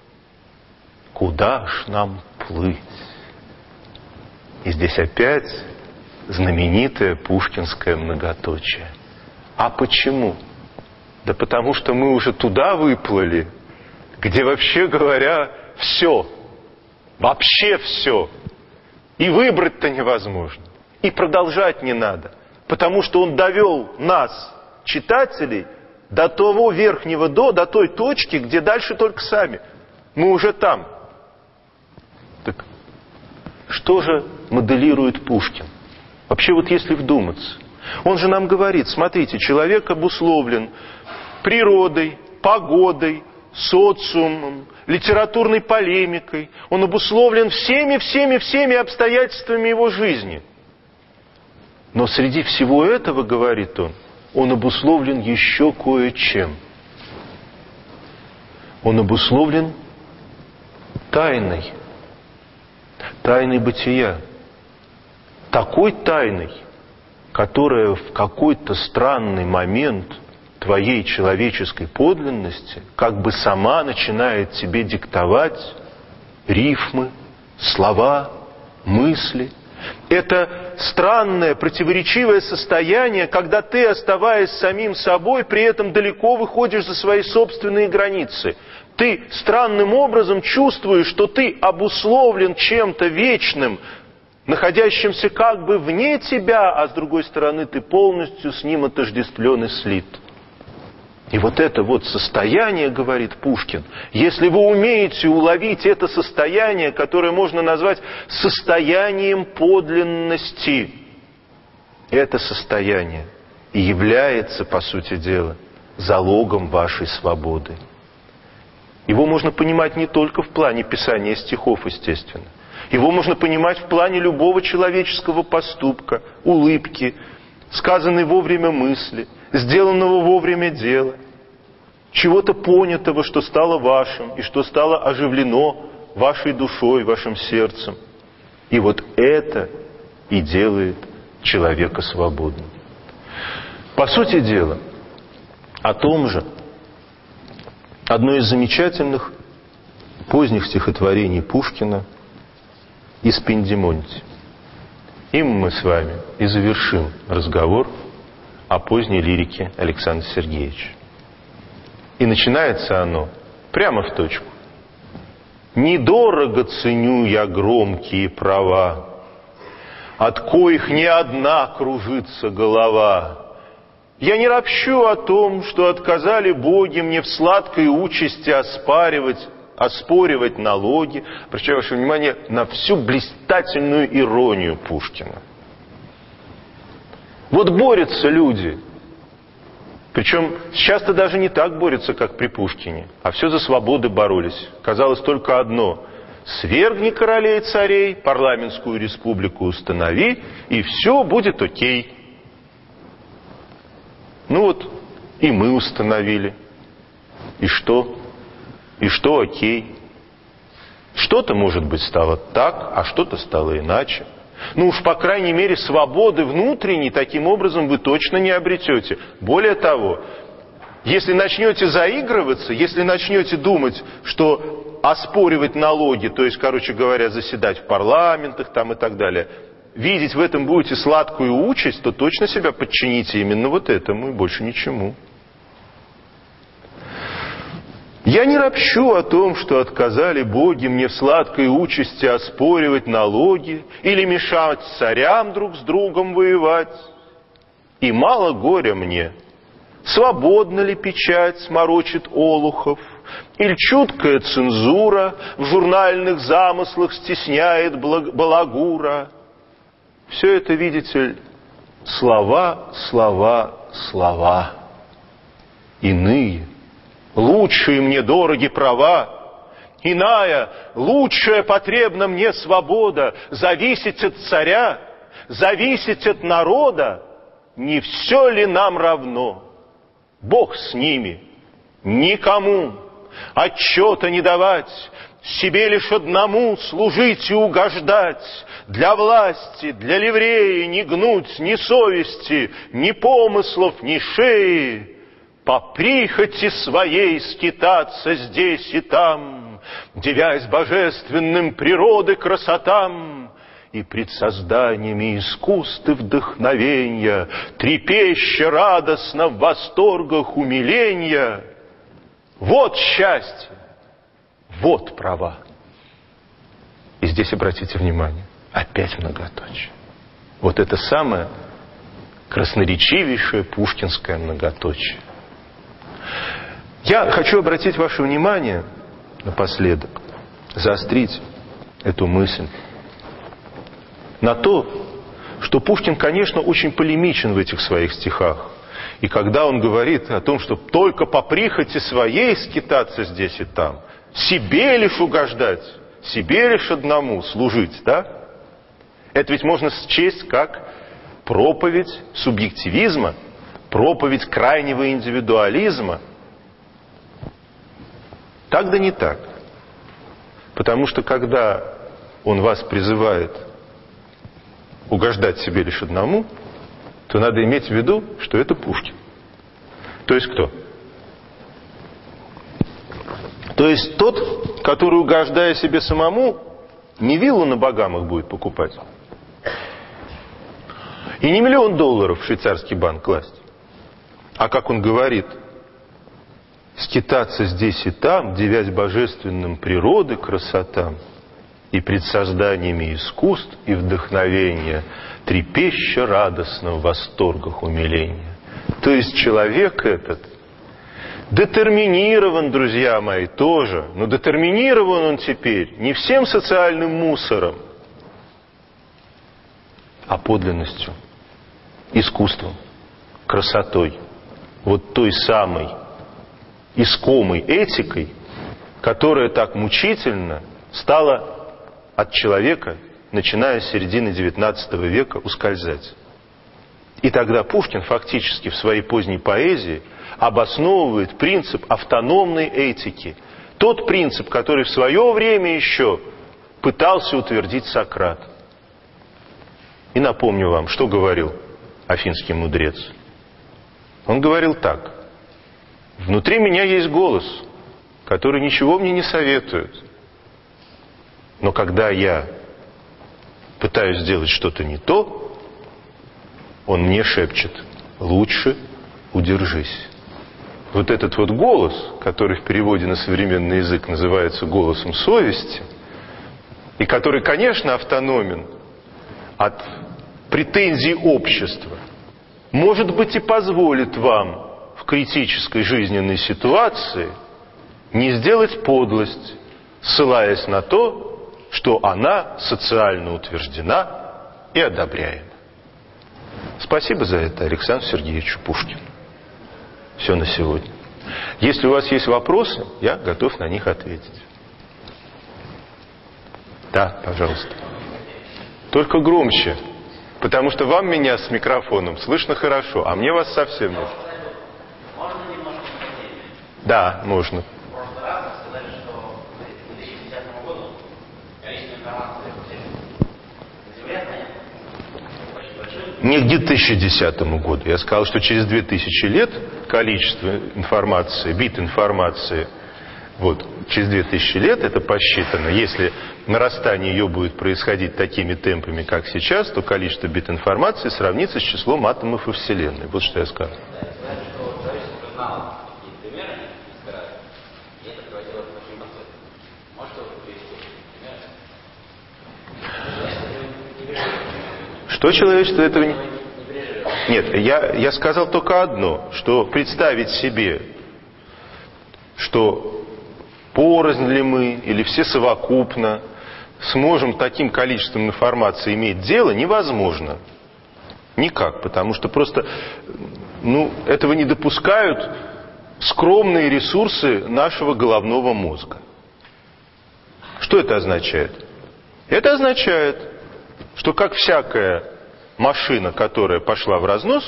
Куда ж нам плыть? И здесь опять знаменитое пушкинское многоточие. А почему? Да потому что мы уже туда выплыли, где, вообще говоря, все. Вообще все. И выбрать-то невозможно. И продолжать не надо. Потому что он довел нас, читателей, до того верхнего до той точки, где дальше только сами. Мы уже там. Так что же моделирует Пушкин? Вообще, вот если вдуматься, он же нам говорит, смотрите, человек обусловлен природой, погодой, социумом, литературной полемикой. Он обусловлен всеми обстоятельствами его жизни. Но среди всего этого, говорит он обусловлен еще кое-чем. Он обусловлен тайной бытия. Такой тайной, которая в какой-то странный момент твоей человеческой подлинности как бы сама начинает тебе диктовать рифмы, слова, мысли. Это странное, противоречивое состояние, когда ты, оставаясь самим собой, при этом далеко выходишь за свои собственные границы. Ты странным образом чувствуешь, что ты обусловлен чем-то вечным, находящимся как бы вне тебя, а с другой стороны ты полностью с ним отождествлен и слит. И вот это вот состояние, говорит Пушкин, если вы умеете уловить это состояние, которое можно назвать состоянием подлинности, это состояние и является, по сути дела, залогом вашей свободы. Его можно понимать не только в плане писания стихов, естественно. Его можно понимать в плане любого человеческого поступка, улыбки, сказанной вовремя мысли, сделанного вовремя дела, чего-то понятого, что стало вашим и что стало оживлено вашей душой, вашим сердцем. И вот это и делает человека свободным. По сути дела, о том же одно из замечательных поздних стихотворений Пушкина «Из Пендемонти». Им мы с вами и завершим разговор о поздней лирике Александра Сергеевича. И начинается оно прямо в точку. «Недорого ценю я громкие права, от коих не одна кружится голова. Я не ропщу о том, что отказали боги мне в сладкой участи оспоривать налоги». Обращаю ваше внимание на всю блистательную иронию Пушкина. Вот борются люди, причем часто даже не так борются, как при Пушкине, а все за свободы боролись. Казалось только одно – свергни королей и царей, парламентскую республику установи, и все будет окей. Ну вот, и мы установили. И что? И что окей? Что-то, может быть, стало так, а что-то стало иначе. Ну уж, по крайней мере, свободы внутренней таким образом вы точно не обретете. Более того, если начнете заигрываться, если начнете думать, что оспоривать налоги, то есть, короче говоря, заседать в парламентах там и так далее, видеть в этом будете сладкую участь, то точно себя подчините именно вот этому и больше ничему. Я не ропщу о том, что отказали боги мне в сладкой участи оспоривать налоги или мешать царям друг с другом воевать. И мало горя мне, свободно ли печать сморочит олухов, или чуткая цензура в журнальных замыслах стесняет балагура. Все это, видите ли, слова, слова, слова. Иные, лучшие мне дороги права, иная, лучшая потребна мне свобода, зависеть от царя, зависеть от народа, не все ли нам равно? Бог с ними, никому отчета не давать, себе лишь одному служить и угождать, для власти, для ливреи не гнуть ни совести, ни помыслов, ни шеи, по прихоти своей скитаться здесь и там, дивясь божественным природы красотам, и пред созданиями искусств и вдохновенья, трепеща радостно в восторгах умиления. Вот счастье, вот права. И здесь обратите внимание, опять многоточие. Вот это самое красноречивейшее пушкинское многоточие. Я хочу обратить ваше внимание напоследок, заострить эту мысль на то, что Пушкин, конечно, очень полемичен в этих своих стихах. И когда он говорит о том, что только по прихоти своей скитаться здесь и там, себе лишь угождать, себе лишь одному служить, да? Это ведь можно счесть как проповедь субъективизма, проповедь крайнего индивидуализма. Так да не так. Потому что когда он вас призывает угождать себе лишь одному, то надо иметь в виду, что это Пушкин. То есть кто? То есть тот, который, угождая себе самому, не виллу на Багамах будет покупать, и не $1 000 000 в швейцарский банк класть, а, как он говорит, скитаться здесь и там, дивясь божественным природы красотам, и пред созданиями искусств и вдохновения, трепеща радостно в восторгах умиления. То есть человек этот детерминирован, друзья мои, тоже, но детерминирован он теперь не всем социальным мусором, а подлинностью, искусством, красотой, вот той самой искомой этикой, которая так мучительно стала от человека, начиная с середины XIX века, ускользать. И тогда Пушкин фактически в своей поздней поэзии обосновывает принцип автономной этики. Тот принцип, который в свое время еще пытался утвердить Сократ. И напомню вам, что говорил афинский мудрец. Он говорил так: внутри меня есть голос, который ничего мне не советует. Но когда я пытаюсь сделать что-то не то, он мне шепчет: лучше удержись. Вот этот вот голос, который в переводе на современный язык называется голосом совести, и который, конечно, автономен от претензий общества, может быть, и позволит вам в критической жизненной ситуации не сделать подлость, ссылаясь на то, что она социально утверждена и одобряема. Спасибо за это Александру Сергеевичу Пушкину. Все на сегодня. Если у вас есть вопросы, я готов на них ответить. Да, пожалуйста. Только громче. Потому что вам меня с микрофоном слышно хорошо, а мне вас совсем нет. Можно немножко поделить? Да, можно. В прошлый раз вы сказали, что к 2010 году количество информации на Земле станет очень большим. Не к 2010 году. Я сказал, что через 2000 лет количество информации, бит информации, вот, через 2000 лет это посчитано. Если нарастание ее будет происходить такими темпами, как сейчас, то количество бит информации сравнится с числом атомов во Вселенной. Вот что я сказал. Да, я сказали, что человечество знало какие-то примеры из раз, и это приводило к большим последствиям. Можете привести примеры? Что человечество этого не... Нет, я сказал только одно, что представить себе, что порознь ли мы или все совокупно сможем таким количеством информации иметь дело, невозможно. Никак, потому что просто этого не допускают скромные ресурсы нашего головного мозга. Что это означает? Это означает, что как всякая машина, которая пошла в разнос,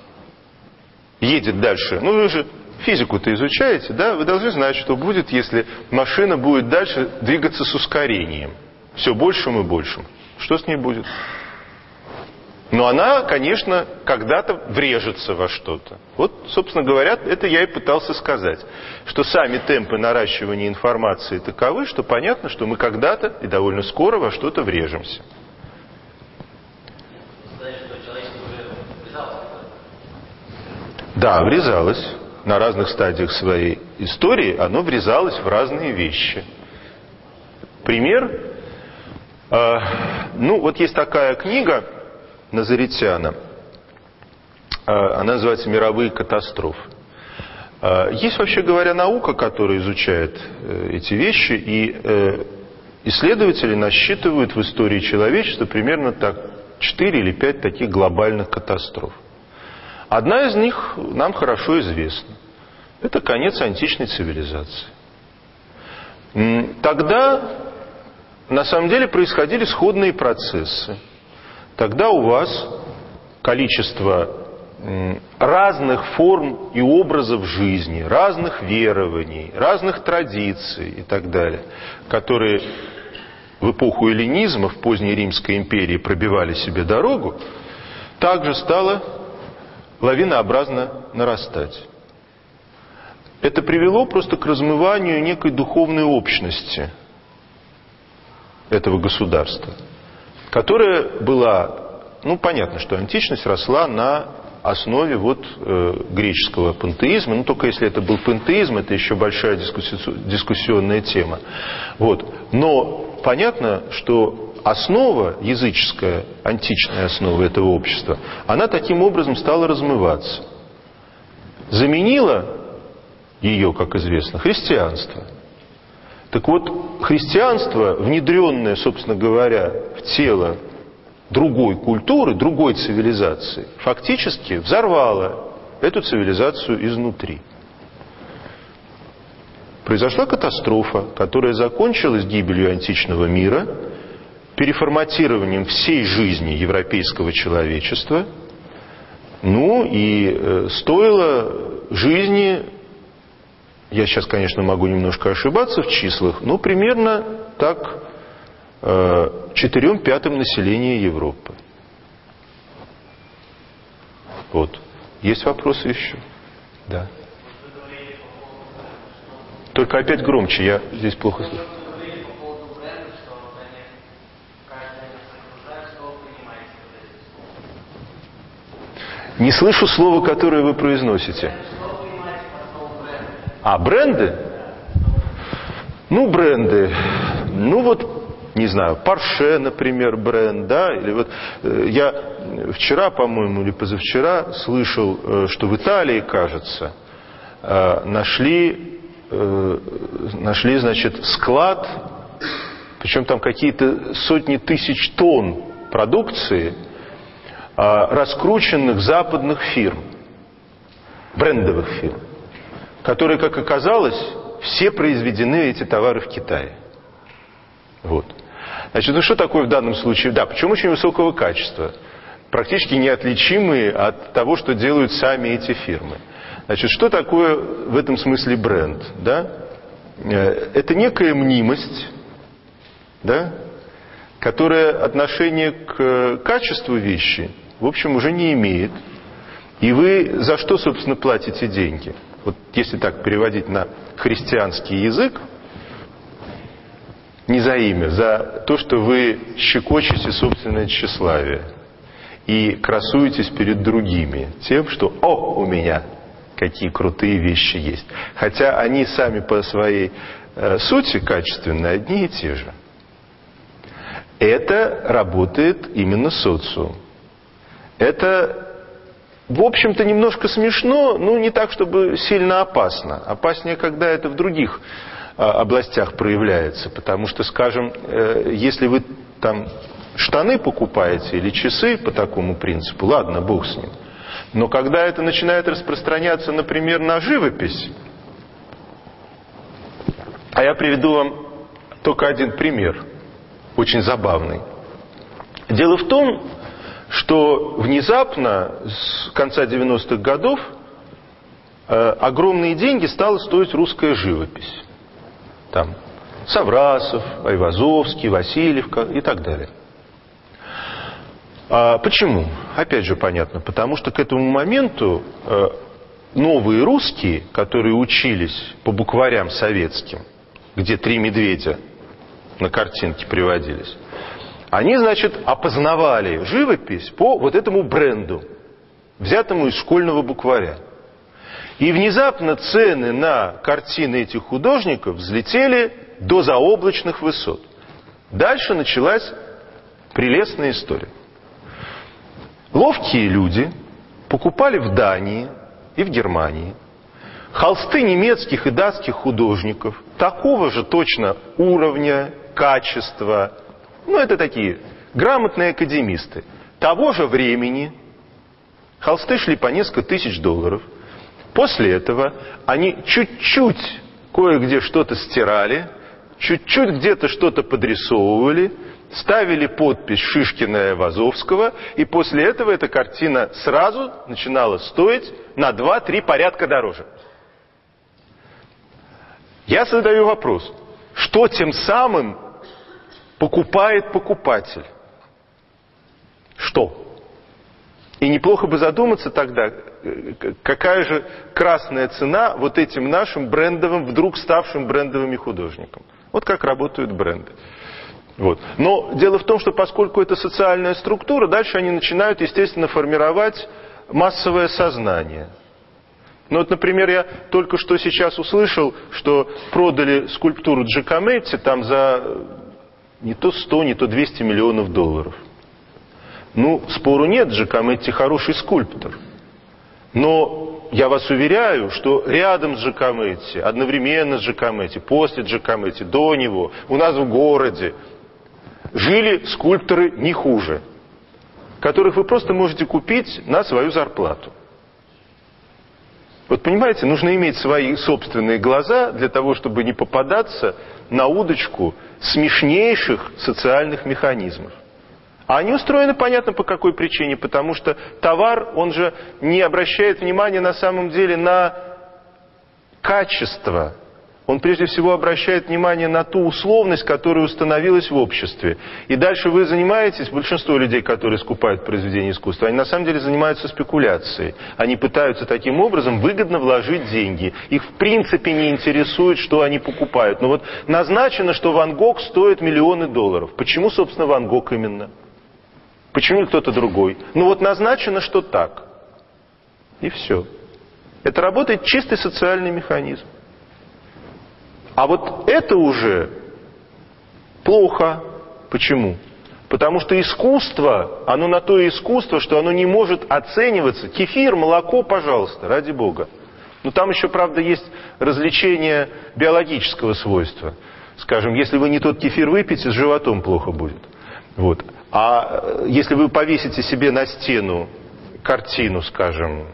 едет дальше. Вы же физику-то изучаете, да? Вы должны знать, что будет, если машина будет дальше двигаться с ускорением. Все большим и большим. Что с ней будет? Но она, конечно, когда-то врежется во что-то. Вот, собственно говоря, это я и пытался сказать. Что сами темпы наращивания информации таковы, что понятно, что мы когда-то и довольно скоро во что-то врежемся. Да, врезалось. На разных стадиях своей истории оно врезалось в разные вещи. Пример. Вот есть такая книга Назаретяна. Она называется «Мировые катастрофы». Есть, вообще говоря, наука, которая изучает эти вещи, и исследователи насчитывают в истории человечества примерно 4 или 5 таких глобальных катастроф. Одна из них нам хорошо известна. Это конец античной цивилизации. Тогда, на самом деле, происходили сходные процессы. Тогда у вас количество разных форм и образов жизни, разных верований, разных традиций и так далее, которые в эпоху эллинизма в поздней Римской империи пробивали себе дорогу, также стало лавинообразно нарастать. Это привело просто к размыванию некой духовной общности этого государства, которая была, понятно, что античность росла на основе греческого пантеизма, но только если это был пантеизм, это еще большая дискуссионная тема. Но понятно, что основа, языческая, античная основа этого общества, она таким образом стала размываться. Заменила ее, как известно, христианство. Так вот, христианство, внедренное, собственно говоря, в тело другой культуры, другой цивилизации, фактически взорвало эту цивилизацию изнутри. Произошла катастрофа, которая закончилась гибелью античного мира, переформатированием всей жизни европейского человечества, и стоило жизни, я сейчас, конечно, могу немножко ошибаться в числах, но примерно так 4/5 населения Европы. Есть вопросы еще? Да. Только опять громче, я здесь плохо слышу. Не слышу слова, которое вы произносите. Бренды? Бренды. Не знаю, Porsche, например, бренд, да? Или я вчера, по-моему, или позавчера слышал, что в Италии, кажется, нашли, значит, склад, причем там какие-то сотни тысяч тонн продукции раскрученных западных фирм, брендовых фирм, которые, как оказалось, все произведены, эти товары, в Китае. Значит, ну что такое в данном случае? Да, причем очень высокого качества. Практически неотличимые от того, что делают сами эти фирмы. Значит, что такое в этом смысле бренд? Да? Это некая мнимость, да, которая отношение к качеству вещи, в общем, уже не имеет. И вы за что, собственно, платите деньги? Вот если так переводить на христианский язык, не за имя, за то, что вы щекочете собственное тщеславие и красуетесь перед другими тем, что «О, у меня какие крутые вещи есть». Хотя они сами по своей сути качественные одни и те же. Это работает именно социум. Это, в общем-то, немножко смешно, но не так, чтобы сильно опасно. Опаснее, когда это в других областях проявляется. Потому что, скажем, если вы там штаны покупаете или часы по такому принципу, ладно, бог с ним. Но когда это начинает распространяться, например, на живопись, а я приведу вам только один пример, очень забавный. Дело в том, что внезапно с конца 90-х годов огромные деньги стала стоить русская живопись. Там Саврасов, Айвазовский, Васильевка и так далее. Почему? Опять же понятно. Потому что к этому моменту новые русские, которые учились по букварям советским, где 3 медведя на картинке приводились, они, значит, опознавали живопись по вот этому бренду, взятому из школьного букваря. И внезапно цены на картины этих художников взлетели до заоблачных высот. Дальше началась прелестная история. Ловкие люди покупали в Дании и в Германии холсты немецких и датских художников такого же точно уровня, качества. Ну, это такие грамотные академисты. Того же времени холсты шли по несколько тысяч долларов. После этого они чуть-чуть кое-где что-то стирали, чуть-чуть где-то что-то подрисовывали, ставили подпись Шишкина и Айвазовского, и после этого эта картина сразу начинала стоить на 2-3 порядка дороже. Я задаю вопрос, что тем самым покупает покупатель? Что? И неплохо бы задуматься тогда, какая же красная цена вот этим нашим брендовым, вдруг ставшим брендовыми художникам. Вот как работают бренды. Вот. Но дело в том, что поскольку это социальная структура, дальше они начинают, естественно, формировать массовое сознание. Ну вот, например, я только что сейчас услышал, что продали скульптуру Джакометти там за не то 100, не то 200 миллионов долларов. Ну, спору нет, Джакометти хороший скульптор. Но я вас уверяю, что рядом с Джакометти, одновременно с Джакометти, после Джакометти, до него, у нас в городе жили скульпторы не хуже, которых вы просто можете купить на свою зарплату. Вот понимаете, нужно иметь свои собственные глаза для того, чтобы не попадаться на удочку смешнейших социальных механизмов. А они устроены, понятно, по какой причине. Потому что товар, он же не обращает внимания на самом деле на качество. Он прежде всего обращает внимание на ту условность, которая установилась в обществе. И дальше вы занимаетесь, большинство людей, которые скупают произведения искусства, они на самом деле занимаются спекуляцией. Они пытаются таким образом выгодно вложить деньги. Их в принципе не интересует, что они покупают. Но вот назначено, что Ван Гог стоит миллионы долларов. Почему, собственно, Ван Гог именно? Почему не кто-то другой? Ну вот назначено, что так. И все. Это работает чистый социальный механизм. А вот это уже плохо. Почему? Потому что искусство, оно на то и искусство, что оно не может оцениваться. Кефир, молоко, пожалуйста, ради бога. Но там еще, правда, есть развлечение биологического свойства. Скажем, если вы не тот кефир выпьете, с животом плохо будет. Вот. А если вы повесите себе на стену картину, скажем,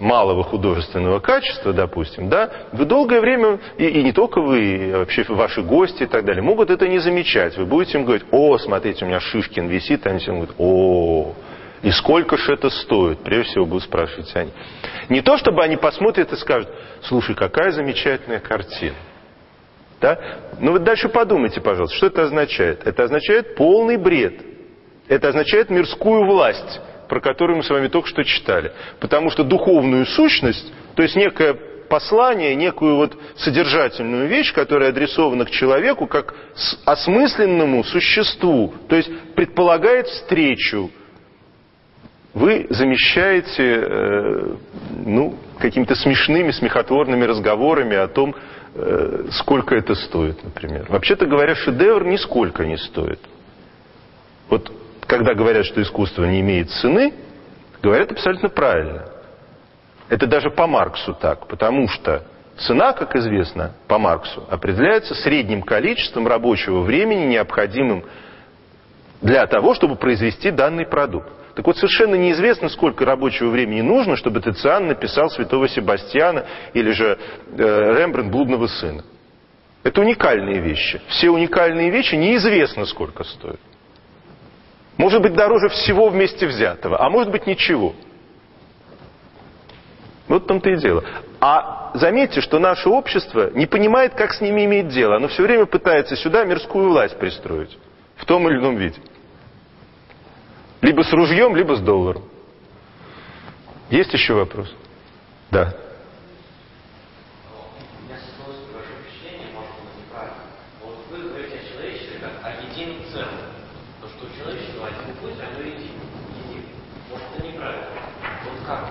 малого художественного качества, допустим, да, вы долгое время, и не только вы, и вообще ваши гости и так далее, могут это не замечать. Вы будете им говорить: о, смотрите, у меня Шишкин висит, они всем говорят: о, и сколько же это стоит? Прежде всего будут спрашивать они. Не то, чтобы они посмотрят и скажут: слушай, какая замечательная картина. Да? Но вы дальше подумайте, пожалуйста, что это означает? Это означает полный бред. Это означает мирскую власть, про которую мы с вами только что читали. Потому что духовную сущность, то есть некое послание, некую вот содержательную вещь, которая адресована к человеку как осмысленному существу, то есть предполагает встречу, вы замещаете какими-то смешными, смехотворными разговорами о том, сколько это стоит, например. Вообще-то говоря, шедевр нисколько не стоит. Вот когда говорят, что искусство не имеет цены, говорят абсолютно правильно. Это даже по Марксу так, потому что цена, как известно, по Марксу определяется средним количеством рабочего времени, необходимым для того, чтобы произвести данный продукт. Так вот, совершенно неизвестно, сколько рабочего времени нужно, чтобы Тициан написал «Святого Себастьяна» или же Рембрандт «Блудного сына». Это уникальные вещи. Все уникальные вещи неизвестно, сколько стоят. Может быть, дороже всего вместе взятого, а может быть, ничего. Вот в том-то и дело. А заметьте, что наше общество не понимает, как с ними иметь дело. Оно все время пытается сюда мирскую власть пристроить. В том или ином виде. Либо с ружьем, либо с долларом. Есть еще вопрос? Да. У меня создалось большое впечатление, может быть, неправильно. Вот вы говорите о человечестве как о едином целом. То, что у человечества один путь, оно един. Может, это неправильно. Вот как?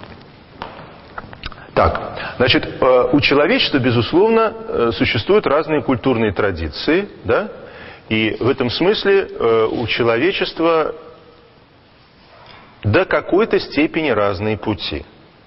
Так, значит, у человечества, безусловно, существуют разные культурные традиции, да? И в этом смысле у человечества до какой-то степени разные пути.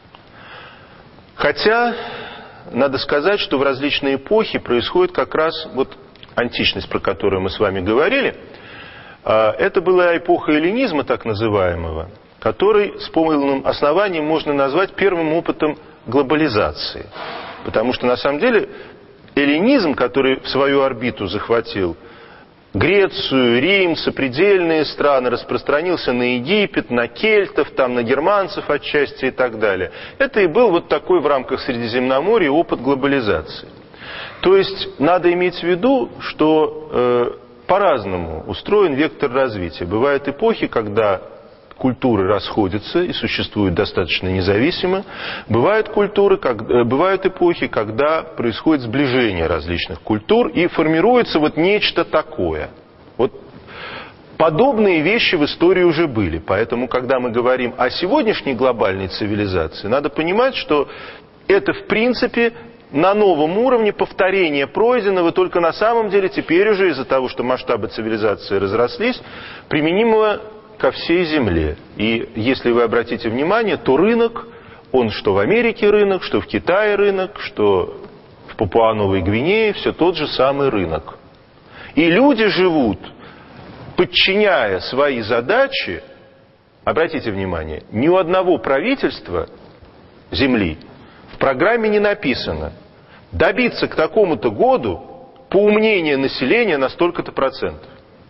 Хотя, надо сказать, что в различные эпохи происходит как раз вот античность, про которую мы с вами говорили. Это была эпоха эллинизма, так называемого, который с полным основанием можно назвать первым опытом глобализации. Потому что, на самом деле, эллинизм, который в свою орбиту захватил Грецию, Рим, сопредельные страны, распространился на Египет, на кельтов, там, на германцев отчасти и так далее. Это и был вот такой в рамках Средиземноморья опыт глобализации. То есть надо иметь в виду, что по-разному устроен вектор развития. Бывают эпохи, когда культуры расходятся и существуют достаточно независимо. Бывают эпохи, когда происходит сближение различных культур и формируется вот нечто такое. Вот подобные вещи в истории уже были. Поэтому, когда мы говорим о сегодняшней глобальной цивилизации, надо понимать, что это в принципе на новом уровне повторение пройденного, только на самом деле теперь уже из-за того, что масштабы цивилизации разрослись, применимого ко всей Земле. И если вы обратите внимание, то рынок, он что в Америке рынок, что в Китае рынок, что в Папуа-Новой Гвинее, все тот же самый рынок. И люди живут, подчиняя свои задачи, обратите внимание, ни у одного правительства Земли в программе не написано добиться к такому-то году поумнения населения на столько-то процентов.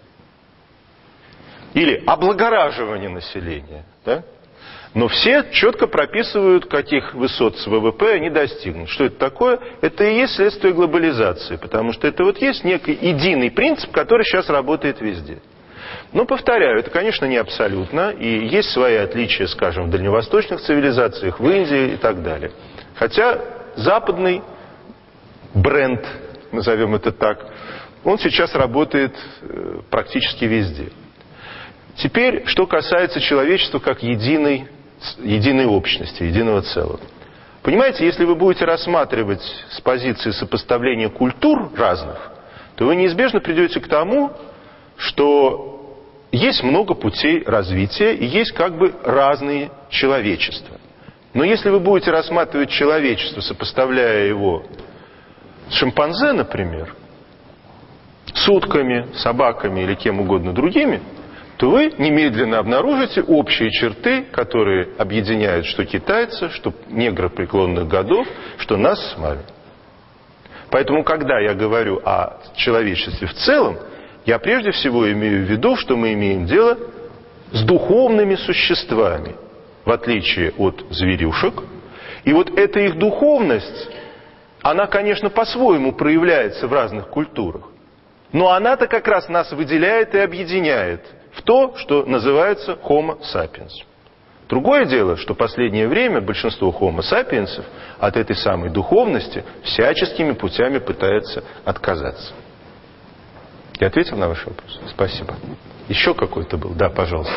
Или облагораживание населения. Да? Но все четко прописывают, каких высот с ВВП они достигнут. Что это такое? Это и есть следствие глобализации. Потому что это вот есть некий единый принцип, который сейчас работает везде. Но, повторяю, это, конечно, не абсолютно. И есть свои отличия, скажем, в дальневосточных цивилизациях, в Индии и так далее. Хотя западный бренд, назовем это так, он сейчас работает практически везде. Теперь, что касается человечества как единой общности, единого целого. Понимаете, если вы будете рассматривать с позиции сопоставления культур разных, то вы неизбежно придете к тому, что есть много путей развития и есть как бы разные человечества. Но если вы будете рассматривать человечество, сопоставляя его с шимпанзе, например, с утками, собаками или кем угодно другими, то вы немедленно обнаружите общие черты, которые объединяют что китайца, что негра преклонных годов, что нас с вами. Поэтому, когда я говорю о человечестве в целом, я прежде всего имею в виду, что мы имеем дело с духовными существами, в отличие от зверюшек. И вот эта их духовность, она, конечно, по-своему проявляется в разных культурах. Но она-то как раз нас выделяет и объединяет в то, что называется Homo sapiens. Другое дело, что в последнее время большинство Homo sapiens от этой самой духовности всяческими путями пытается отказаться. Я ответил на ваш вопрос? Спасибо. Еще какой-то был? Да, пожалуйста.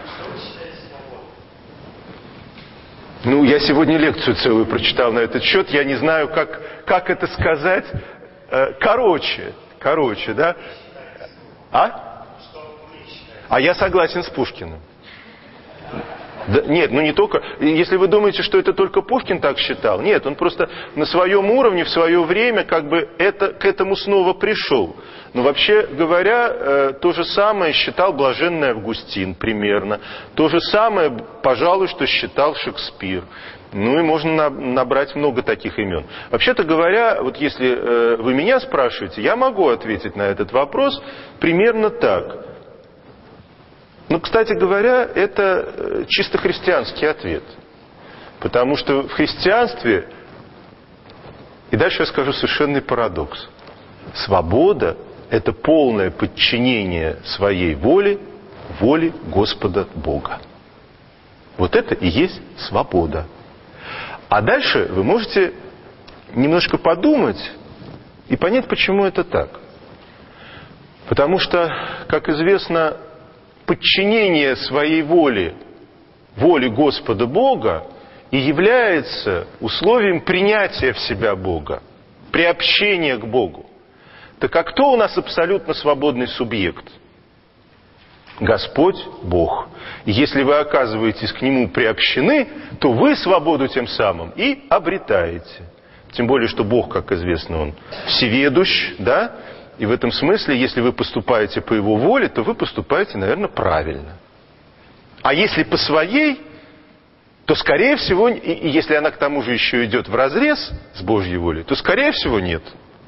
Ну, я сегодня лекцию целую прочитал на этот счет. Я не знаю, как это сказать. Короче, да? А я согласен с Пушкиным. Да, нет, ну не только... Если вы думаете, что это только Пушкин так считал, нет, он просто на своем уровне, в свое время, как бы к этому снова пришел. Но вообще говоря, то же самое считал блаженный Августин примерно. То же самое, пожалуй, что считал Шекспир. Ну и можно набрать много таких имен. Вообще-то говоря, вот если вы меня спрашиваете, я могу ответить на этот вопрос примерно так. Ну, кстати говоря, это чисто христианский ответ. Потому что в христианстве, и дальше я скажу совершенный парадокс, свобода – это полное подчинение своей воле Господа Бога. Вот это и есть свобода. А дальше вы можете немножко подумать и понять, почему это так. Потому что, как известно, подчинение своей воле Господа Бога и является условием принятия в себя Бога, приобщения к Богу. Так а кто у нас абсолютно свободный субъект? Господь Бог. И если вы оказываетесь к Нему приобщены, то вы свободу тем самым и обретаете. Тем более, что Бог, как известно, Он всеведущ, да? И в этом смысле, если вы поступаете по Его воле, то вы поступаете, наверное, правильно. А если по своей, то, скорее всего, и если она к тому же еще идет вразрез с Божьей волей, то, скорее всего, нет.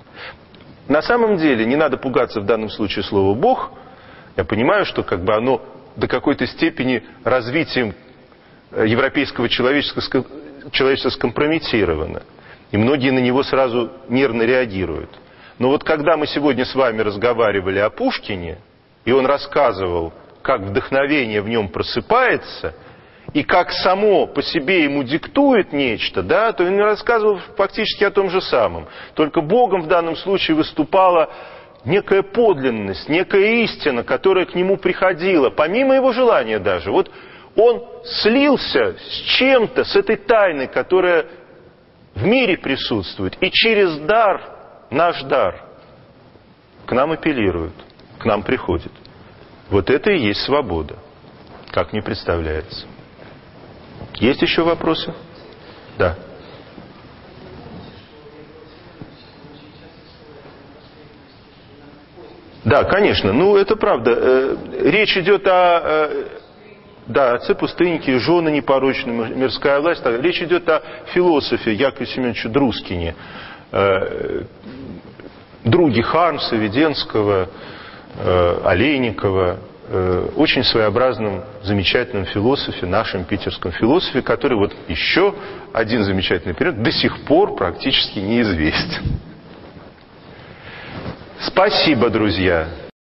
На самом деле, не надо пугаться в данном случае слова «Бог». Я понимаю, что как бы оно до какой-то степени развитием европейского человечества скомпрометировано. И многие на него сразу нервно реагируют. Но вот когда мы сегодня с вами разговаривали о Пушкине, и он рассказывал, как вдохновение в нем просыпается, и как само по себе ему диктует нечто, да, то он рассказывал фактически о том же самом. Только Богом в данном случае выступала некая подлинность, некая истина, которая к нему приходила, помимо его желания даже. Вот он слился с чем-то, с этой тайной, которая в мире присутствует, и через дар, наш дар, к нам апеллирует, к нам приходит. Вот это и есть свобода, как мне представляется. Есть еще вопросы? Да. Да, конечно, ну это правда. Речь идет о... Да, отцы пустынники, жены непорочные, мирская власть. Речь идет о философе Якове Семеновиче Друскине, друге Хармса, Веденского, Олейникова, очень своеобразном, замечательном философе, нашем питерском философе, который вот еще один замечательный период до сих пор практически неизвестен. Спасибо, друзья.